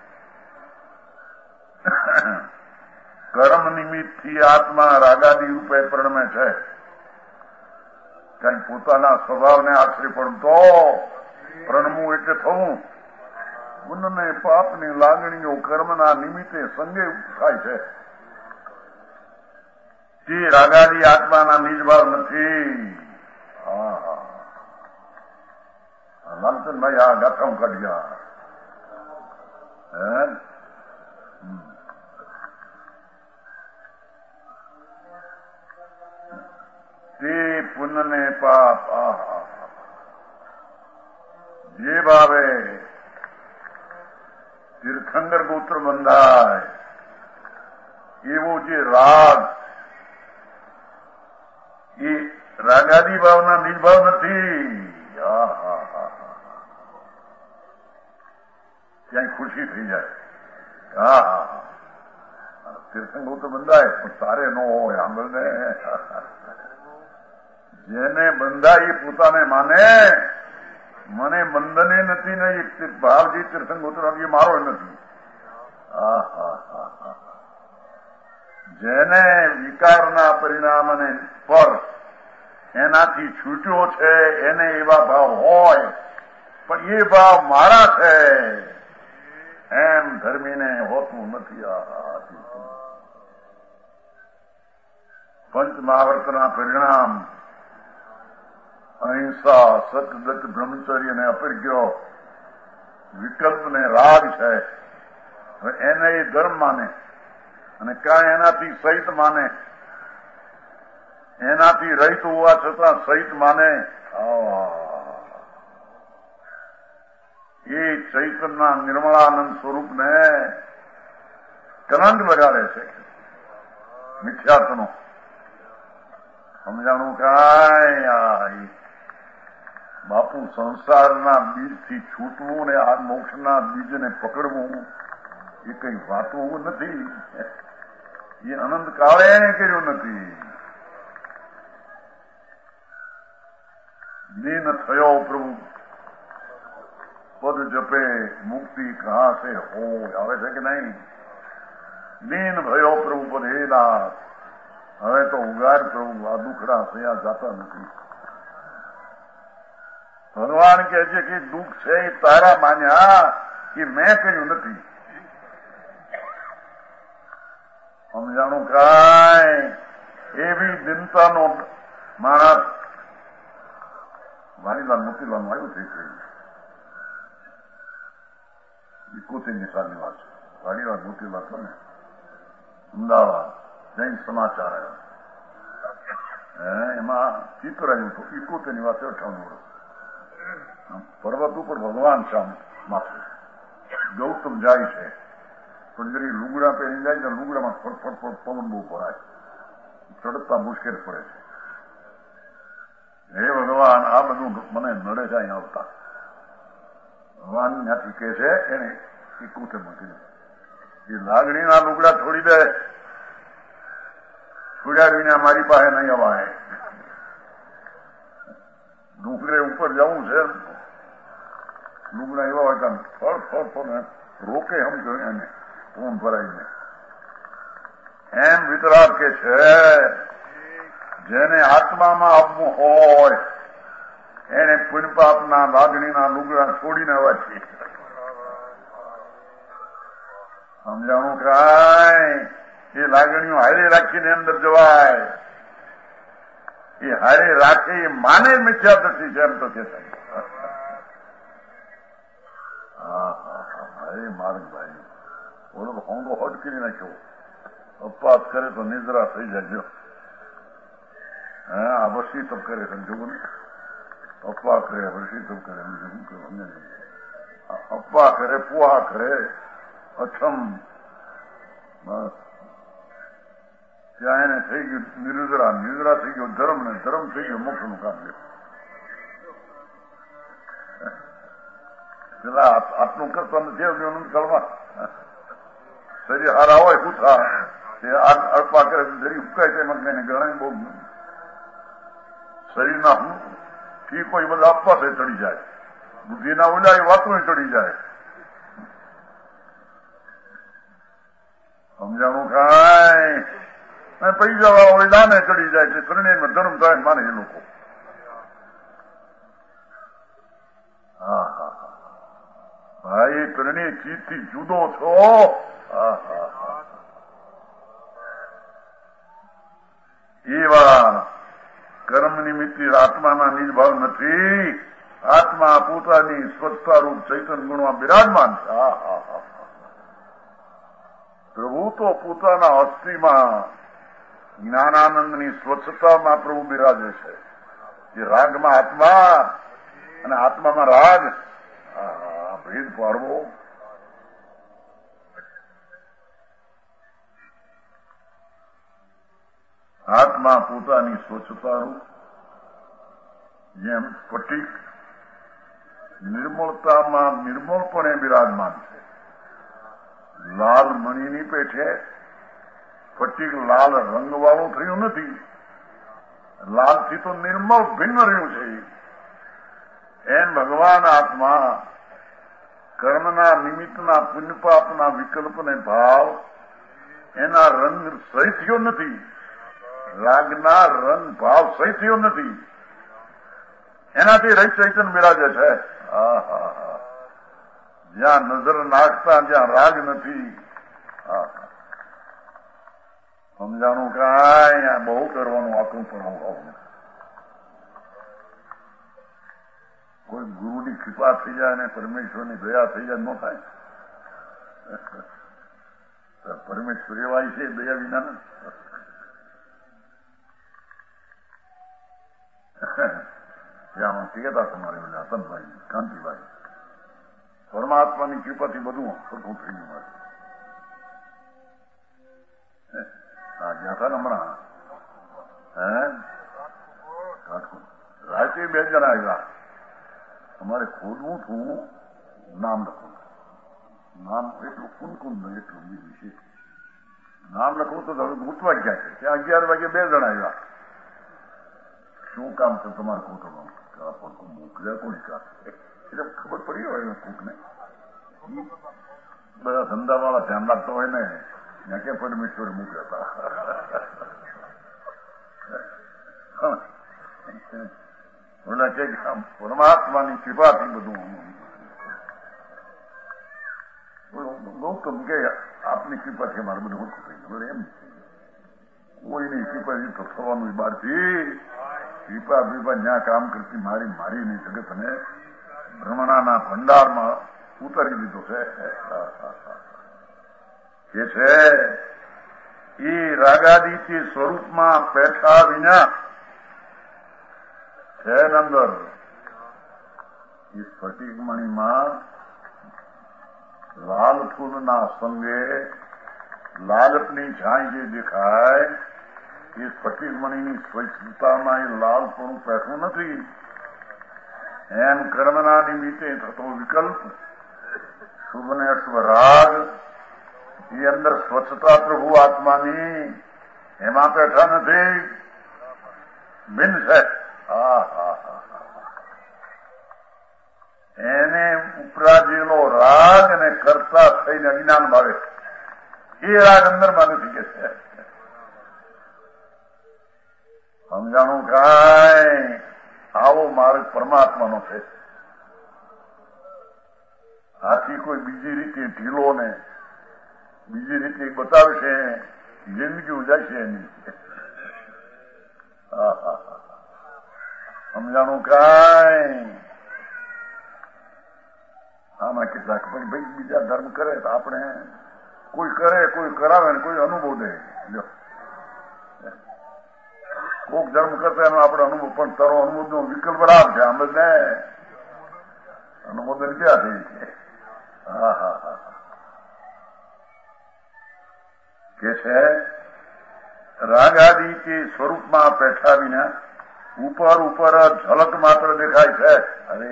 કર્મ નિમિત્તથી આત્મા રાગાદી રૂપે પ્રણમે છે. કઈ પોતાના સ્વભાવને આશરે પડતો પ્રણમવું એટલે થવું. પુણ્ય પાપની લાગણીઓ કર્મના નિમિત્તે સંગે થાય છે. તે રાગાદી આત્માના નિજભાવ નથી. લાલચંદભાઈ આ ગાથા કાઢ્યા. હે તે પુણ્ય ને પાપ આહા જે ભાવે તીર્થંકર ગોત્ર બંધાય એવો જે રાગ એ રાગાદી ભાવના નિજભાવ નથી. ક્યાંય ખુશી થઈ જાય. હા તીર્થંકર તો બંધાય પણ તારે ન હોય સાંભળને. જેને બંધાય એ પોતાને માને મને બંધને નથી ને ભાવજી તીર્થંકર એ મારો નથી. જેને વિકારના પરિણામ અને પર એનાથી છૂટ્યો છે એને એવા ભાવ હોય પણ એ ભાવ મારા છે એમ ધર્મીને હોતું નથી. આ પંચ મહાવર્તના પરિણામ અહિંસા, સતદત્ત, બ્રહ્મચર્ય ને અપરિગ્રહ, વિકલ્પ ને રાગ છે. એને એ ધર્મ માને અને કાંઈ એનાથી સહિત માને, એનાથી રહિત હોવા છતાં સહિત માને. એ ચૈતનના નિર્મળાનંદ સ્વરૂપને કલંક લગાડે છે મિથ્યાત્વનો. સમજાણું કાંઈ બાપુ સંસારના બીજથી છૂટવું ને આ મોક્ષના બીજને પકડવું એ કઈ વાતું નથી. એ અનંત કાળે એને કર્યું નથી. દીન થયો પ્રભુ પદ જપે મુક્તિ કહા સે હો. આવે છે કે નહીં? દીન ભયો પ્રભુ પદ હે નાથ. હવે તો ઉગાર પ્રભુ આ દુખડા થયા જાતા નથી. ભગવાન કહે છે કે દુઃખ છે એ તારા માન્યા કે મેં કર્યું નથી. સમજાણું કાંઈ? એવી દિનતાનો માણસ વાણીલાલ મોતીલાલ આવ્યું છે. ઇકોતેરની સાલની વાત છે. વાણીલાલ મોતીલાલ હતો ને અમદાવાદ જૈન સમાચાર આવ્યો એમાં ચિત્ર આવ્યું હતું. ઇકોતેરની વાત અઠાવન વર્ષ પર્વત ઉપર ભગવાન શ્યામ માથે ગૌતમ જાય છે પણ જરી લુગડા પહેરી જાય ને લુગડામાં ફટફટ ફટ પવન બહુ ભરાય, ચડતા મુશ્કેલ પડે છે. હે ભગવાન આ બધું મને નડે છે અહીં આવતા. ભગવાન ત્યાંથી કે છે એને એ કૂટે મૂકી દે. એ લાગણીના લુગડા છોડી દે. છોડ્યા વિના મારી પાસે નહીં અવાય. ડુંગરે ઉપર જવું છે લુગડા એવા હોય કે ફળ ફળ ફળ રોકે સમજો એને ફોન ભરાઈને. એમ વિતરાગ કે છે જેને આત્મામાં આવવું હોય એને પુણ્યપાપના લાગણીના લુગડા છોડીને વાંચી. સમજાણું કાંઈ? એ લાગણીઓ હારે રાખીને અંદર જવાય. એ હારે રાખે એ માને મિથ્યા નથી છે એમ તો કે હરે માર્ગભાઈ બોલો હોંગો હોટ કરી નાખ્યો. અપવાસ કરે તો નિદ્રા થઈ જાય. હા આ વસી તપ કરે સમજો ને. અપવા કરે વસી તપ કરે અપવા કરે પુહા કરે અછમ બસ ત્યાં એને થઈ ગયું નિર્જરા, નિર્જરા થઈ ગયો ધર્મ ને ધર્મ થઈ ગયો મોક્ષ નું કામ લ્યો. પેલા આટલું કરતા નથી કરવા શરીર હારા હોય પૂછા અડપા કરે જરી ઉકાય તેમાં ગણાય બહુ શરીરના હું ઠીક હોય બધા આપવા છે ચડી જાય. બુદ્ધિના ઓલા એ વાતો ચડી જાય. સમજાણું કાંઈ? પૈસા વાળા હોય દાને ચડી જાય છે. ત્રણેયમાં ધર્મ થાય માને એ લોકો. હા હા હા ભાઈ ત્રણેય ચીજથી જુદો છો. હા હા હા એવા કર્મ નિમિત્તે આત્માના નિજ ભાવ નથી. આત્મા પોતાની સ્વચ્છતા રૂપ ચૈતન્ય ગુણમાં બિરાજમાન છે. હા હા હા પ્રભુ તો પોતાના અસ્થિમાં જ્ઞાનાનંદની સ્વચ્છતામાં પ્રભુ બિરાજે છે. જે રાગમાં આત્મા અને આત્મામાં રાગ ભેદ પાડવો. આત્મા પોતાની સ્વચ્છતારૂપ જેમ સ્ફટિક નિર્મળતામાં નિર્મળપણે બિરાજમાન છે. લાલ મણીની પેઠે સ્ફટિક લાલ રંગ વાળું થયું નથી, લાલથી તો નિર્મળ ભિન્ન રહ્યું છે. એમ ભગવાન આત્મા કર્મના નિમિત્તના પુણ્યપાપના વિકલ્પને ભાવ એના રંગ સહી થયો નથી, રાગના રંગ ભાવ સહી થયો નથી, એનાથી રહિત ચૈતન્ય બિરાજે છે. જ્યાં નજર નાખતા જ્યાં રાગ નથી, સમજાણું કાંઈ આ બહુ કરવાનું આટલું પણ હોવું. કોઈ ગુરુની કૃપા થઈ જાય અને પરમેશ્વરની દયા થઈ જાય ન થાય. પરમેશ્વર એવાય છે દયા વિના ને. ત્યાં કહેતા તમારે બધા હસનભાઈ કાંતિભાઈ પરમાત્માની કૃપાથી બધું સરખું થઈ ગયું. હા જ્યાં હતા ને હમણાં હે રાતે બે જણા આવ્યા. તમારે ખોદવું છું નામ લખવું, નામ એટલું કુનકુન એટલું બીજું છે. નામ લખવું તો હવે ઉઠવા ગયા છે. ત્યાં અગિયાર વાગે બે જણા આવ્યા. શું કામ છે તમારે કુટુંબ મોકલ્યા કોણ કામ એટલે ખબર પડી હોય કોકને. બધા ધંધા વાળા ધ્યાન રાખતો હોય ને ત્યાં કે પરમેશ્વર મૂક્યા હતા. ઓલા કે પરમાત્માની કૃપાથી બધું. ગૌતમ કે આપની કૃપાથી અમારે બધું ઓછું થઈ ગયું. એમ કોઈની કૃપાથી તો થવાનું બહારથી કૃપા કૃપા જ્યાં કામ કરતી મારી મારી ની જગતને ભ્રમણાના ભંડારમાં ઉતારી દીધો છે. કે છે એ રાગાદીથી સ્વરૂપમાં પેઠા વિના છે અંદર એ સ્ફટિક મણીમાં લાલ ફૂલના સંગે લાલપની છાંય જે દેખાય એ સ્ફટિક મણીની સ્વચ્છતામાં એ લાલ પણ પેઠું નથી. એમ કર્મના નિમિત્તે થતો વિકલ્પ શુભ ને અશુભ રાગ એ અંદર સ્વચ્છતા પ્રભુ આત્માની એમાં પેઠા નથી, બિન છે. હા હા હા એને ઉપરાજેલો રાગ અને કરતા થઈને અજ્ઞાન ભાવે એ રાગ અંદરમાં નથી કે છે. સમજાણું કાંઈ આવો માર્ગ પરમાત્માનો છે. આથી કોઈ બીજી રીતે ઢીલો ને બીજી રીતે બતાવશે જિંદગી ઉજાશે એની. સમજાણું કાંઈ આમાં કેટલાક ભાઈ બીજા ધર્મ કરે તો આપણે કોઈ કરે કોઈ કરાવે ને કોઈ અનુભવ દે. કોક ધર્મ કરતા એનો આપણે અનુભવ પણ તારો અનુભવ નો વિકલ્પ રાખ છે. આમ જ ને અનુમોદન ક્યાં થઈ છે. હા હા હા કે છે રાગાદી કે સ્વરૂપમાં પેઠા વિના ઉપર ઉપર ઝલક માત્ર દેખાય છે. અરે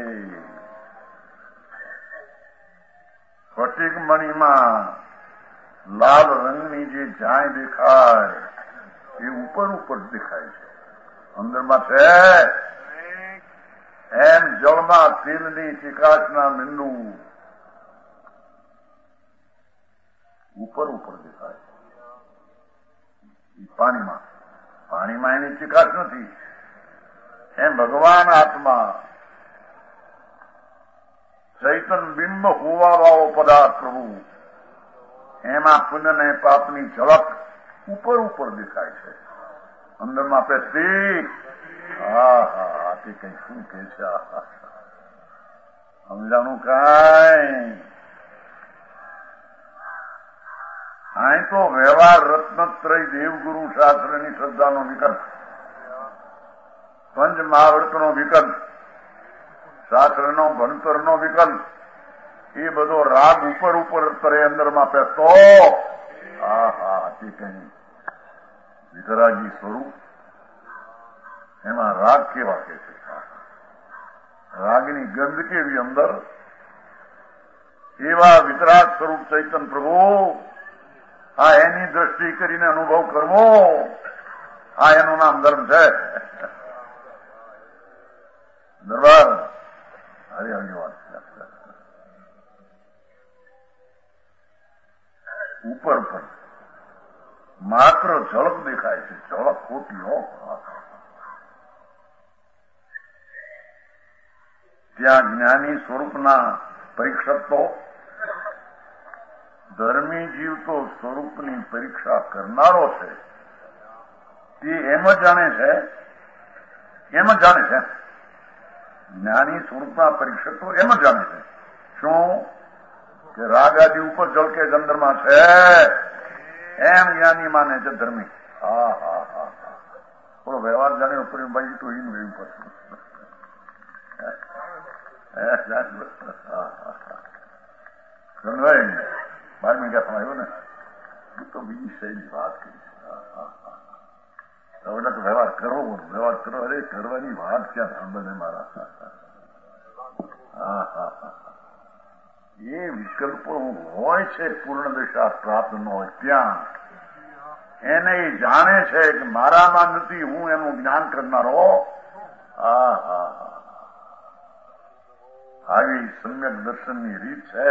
સ્ફટિક મણીમાં લાલ રંગની જે જાય દેખાય એ ઉપર ઉપર દેખાય છે, અંદરમાં છે. એમ જળમાં તેલની ચિકાસના બિંદુ ઉપર ઉપર દેખાય છે. પાણીમાં પાણીમાં એની ચિકાસ નથી. એમ ભગવાન આત્મા ચૈતન બિંબ હોવા વાળો પદાર્થ પ્રભુ એમાં પુણ્ય ને પાપની ઝલક ઉપર ઉપર દેખાય છે, અંદરમાં પેસી. હા હા આથી કઈ શું કે છે સમજાણું કાંઈ. અહીં તો વ્યવહાર રત્નત્રય દેવગુરુ શાસ્ત્રની શ્રદ્ધાનો વિકલ્પ, પંચ મહાવ્રતનો વિકલ્પ, શાસ્ત્રનો ભણતરનો વિકલ્પ એ બધો રાગ ઉપર ઉપર તરે અંદરમાં પેસતો. હા હા તે કઈ વિતરાગી સ્વરૂપ એમાં રાગ કેવા કે છે, રાગની ગંધ કેવી અંદર, એવા વિતરાગ સ્વરૂપ ચૈતન પ્રભુ આ એની દ્રષ્ટિ કરીને અનુભવ કરવો, આ એનું નામ ધર્મ છે. દરબાર હરિહરની વાત ઉપર પર માત્ર ઝલક દેખાય છે, ઝલક ખોટી હો. ત્યાં જ્ઞાની સ્વરૂપના પરીક્ષક તો ધર્મી જીવ તો સ્વરૂપની પરીક્ષા કરનારો છે. તે એમ જ જાણે છે, એમ જ જાણે છે. જ્ઞાની સ્વરૂપના પરીક્ષક તો એમ જ જાણે છે. શું કે રાગાદી ઉપર જલ કે ચંદ્રમાં છે, એમ જ્ઞાની માને છે ધર્મી. હા હા હા હા થોડો વ્યવહાર જાણે ઉપર ભાઈ તો હિન રહ્યું પડશે. સમજાય બારમી ગાથામાં આવ્યો ને, તો બીજી શૈલી વાત કરી. હવે તો વ્યવહાર કરવો, વ્યવહાર કરો. અરે કરવાની વાત ક્યાં સાંભળે મારા. હા હા હા એ વિકલ્પો હોય છે પૂર્ણ દશા પ્રાપ્ત ન હોય ત્યાં. એને એ જાણે છે કે મારામાં નથી, હું એનું જ્ઞાન કરનારો. હા હા હા આવી સમ્યક દર્શનની રીત છે.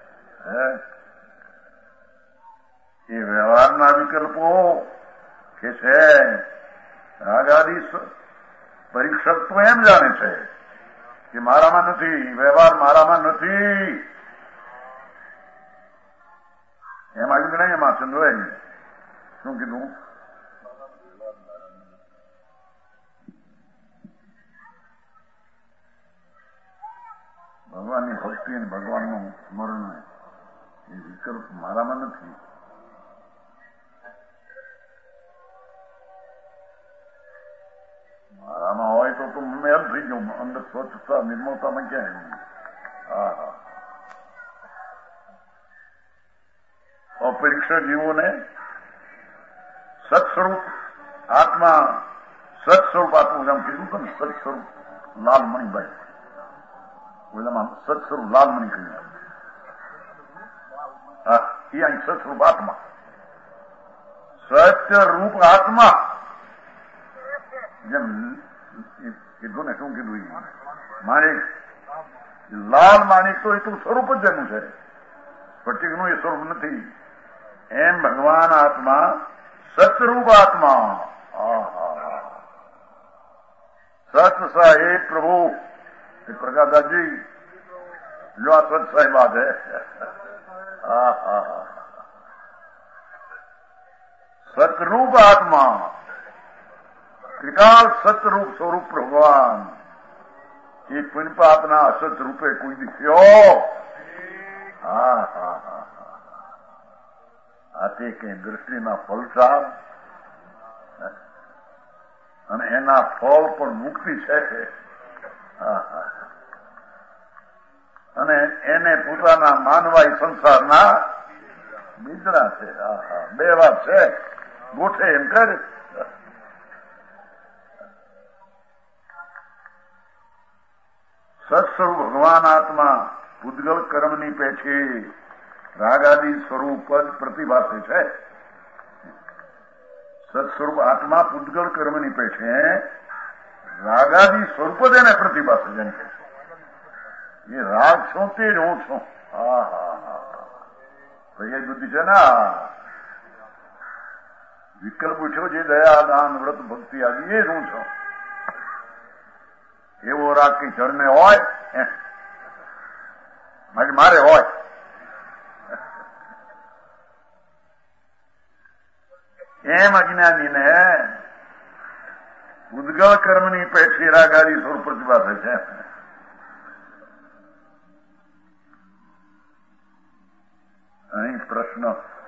એ વ્યવહારના વિકલ્પો કે છે રાગાદી પરીક્ષક તો એમ જાણે છે કે મારામાં નથી, વ્યવહાર મારામાં નથી. એમ આવ્યું કે નહીં? એમાં ચંદ્રભાઈ શું કીધું? ભગવાનની ભક્તિ અને ભગવાનનું સ્મરણ એ વિકલ્પ મારામાં નથી. મારામાં હોય તો તો મેં એમ થઈ ગયું અંદર સ્વચ્છતા નિર્મળતામાં ક્યાં? હા હા અપરીક્ષા જીવોને સત્સ્વરૂપ આત્મા સત્સ્વરૂપ આપવું જેમ કીધું હતું ને, સત્સ્વરૂપ લાલમણીભાઈ ઓલામાં સત્સ્વરૂપ લાલમણી કહ્યું. હા એ અહીં સત્સ્વરૂપ આત્મા, સત્ય રૂપ આત્મા જેમ કીધું ને, શું કીધું? માણિક લાલ માણિક તો એ તો સ્વરૂપ જ એનું છે, સ્ફટિકનું એ સ્વરૂપ નથી. એમ ભગવાન આત્મા સતરૂપ આત્મા. સત સાહેબ પ્રભુ એ પ્રકાશદાસજી જો આ સત સાહેબ બાત હૈ. સતરૂપ આત્મા ત્રિકાળ સતરૂપ સ્વરૂપ ભગવાન એ પુણ્યપાપના અસત રૂપે કોઈ દીખ્યો. હા હા હા આ તે કઈ દ્રષ્ટિના ફલસાર અને એના ફળ પણ મુક્તિ છે. અને એને પોતાના માનવાઈ સંસારના બીજડા છે. બે વાત છે, ગોઠે એમ કરે. સત્સ્વરૂપ ભગવાન આત્મા પૂતગલ કર્મની પેઠે રાગાદી સ્વરૂપ જ પ્રતિભાસે છે. સત્સ્વરૂપ આત્મા પૂતગલ કર્મની પેઠે રાગાદી સ્વરૂપ જ એને પ્રતિભાસે જેમ કે એ રાગ છું તે જ હું છું. હા હા હા ભૈયા બુદ્ધિ છે ને. વિકલ્પ ઉઠ્યો જે દયા દાન વ્રત ભક્તિ આવી એ જ હું છું. એવો રાગ કઈ જળને હોય મારે હોય. એમ અજ્ઞાનીને ઉદ્ગલ કર્મની પેઠી રાગાદી સ્વરૂપ પ્રતિભાસે છે. અહીં પ્રશ્ન,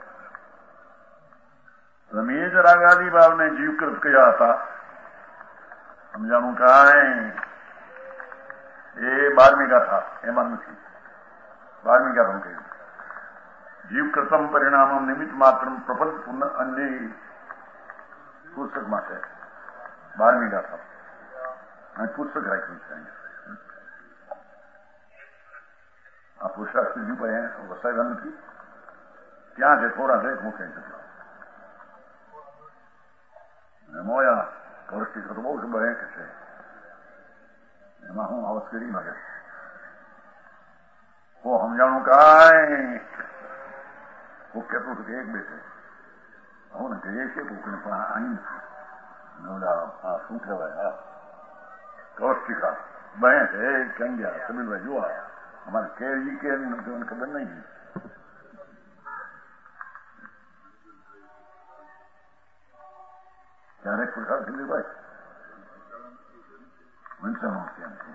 તમે જ રાગાદી ભાવને જીવકૃત કયા હતા? સમજાણું કાંઈ? એ બારમી ગાથા એમાં નથી. બારમી ગાથા કહ્યું જીવકૃતમ પરિણામ નિમિત્ત માત્ર પ્રપંચ પુનઃ અન્ય પુસ્તક માટે બારમી ગાથા અહીં પુસ્તક રાખ્યું છે. આ પુસ્તક સુધી વસાવ્યા નથી. ત્યાં છે થોડા લેખ મૂકે છે મોયા કૌષ્ટિક તો બહુ બેંક છે એમાં હું આવત કરી લાગે હું સમજાણું કાંઈ હું કેટલું હતું કે એક બે છે આવું ને કે એ છે કોકને પણ આની ઓલા શું કહેવાય કૌષ્ટિકા બેંક એ ક્યાં ગયા સબીલભાઈ જોવા અમારે કેરી કે ખબર નહીં ક્યારેક પ્રસાદ સબીલભાઈ મનસામાં કેમ છે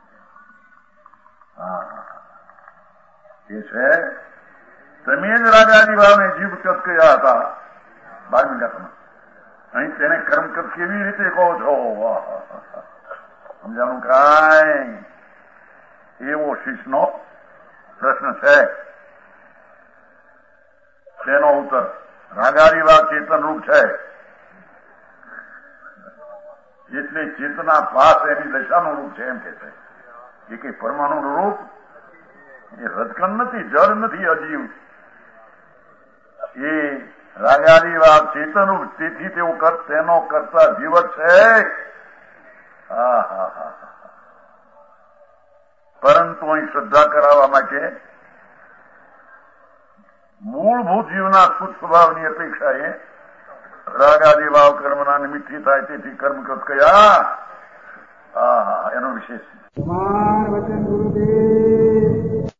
હા એ છે તમે જ રાજાજી ભાવને જીભ કત કર્યા હતા બાર મિનિટમાં અહીં તેને કર્મકત કેવી રીતે કહો છો સમજાણું કાંઈ એવો શીશનો પ્રશ્ન છે તેનો ઉત્તર રાગારી વાત ચેતન રૂપ છે એટલે ચેતના પાસ એની દશાનું રૂપ છે એમ કે છે એ કઈ પરમાણુ રૂપ એ રદકણ નથી જળ નથી અજીવ એ રાગારી વાત ચેતન રૂપ તેથી તેવું તેનો કરતા જીવત છે હા હા હા પરંતુ અહીં શ્રદ્ધા કરાવવા માટે મૂળભૂત જીવના શુદ્ધ સ્વભાવની અપેક્ષા એ રાગાદી ભાવ કર્મના નિમિત્તથી થાય તેથી કર્મકૃત કયા હા હા એનો વિશેષ વચન ગુરુદેવ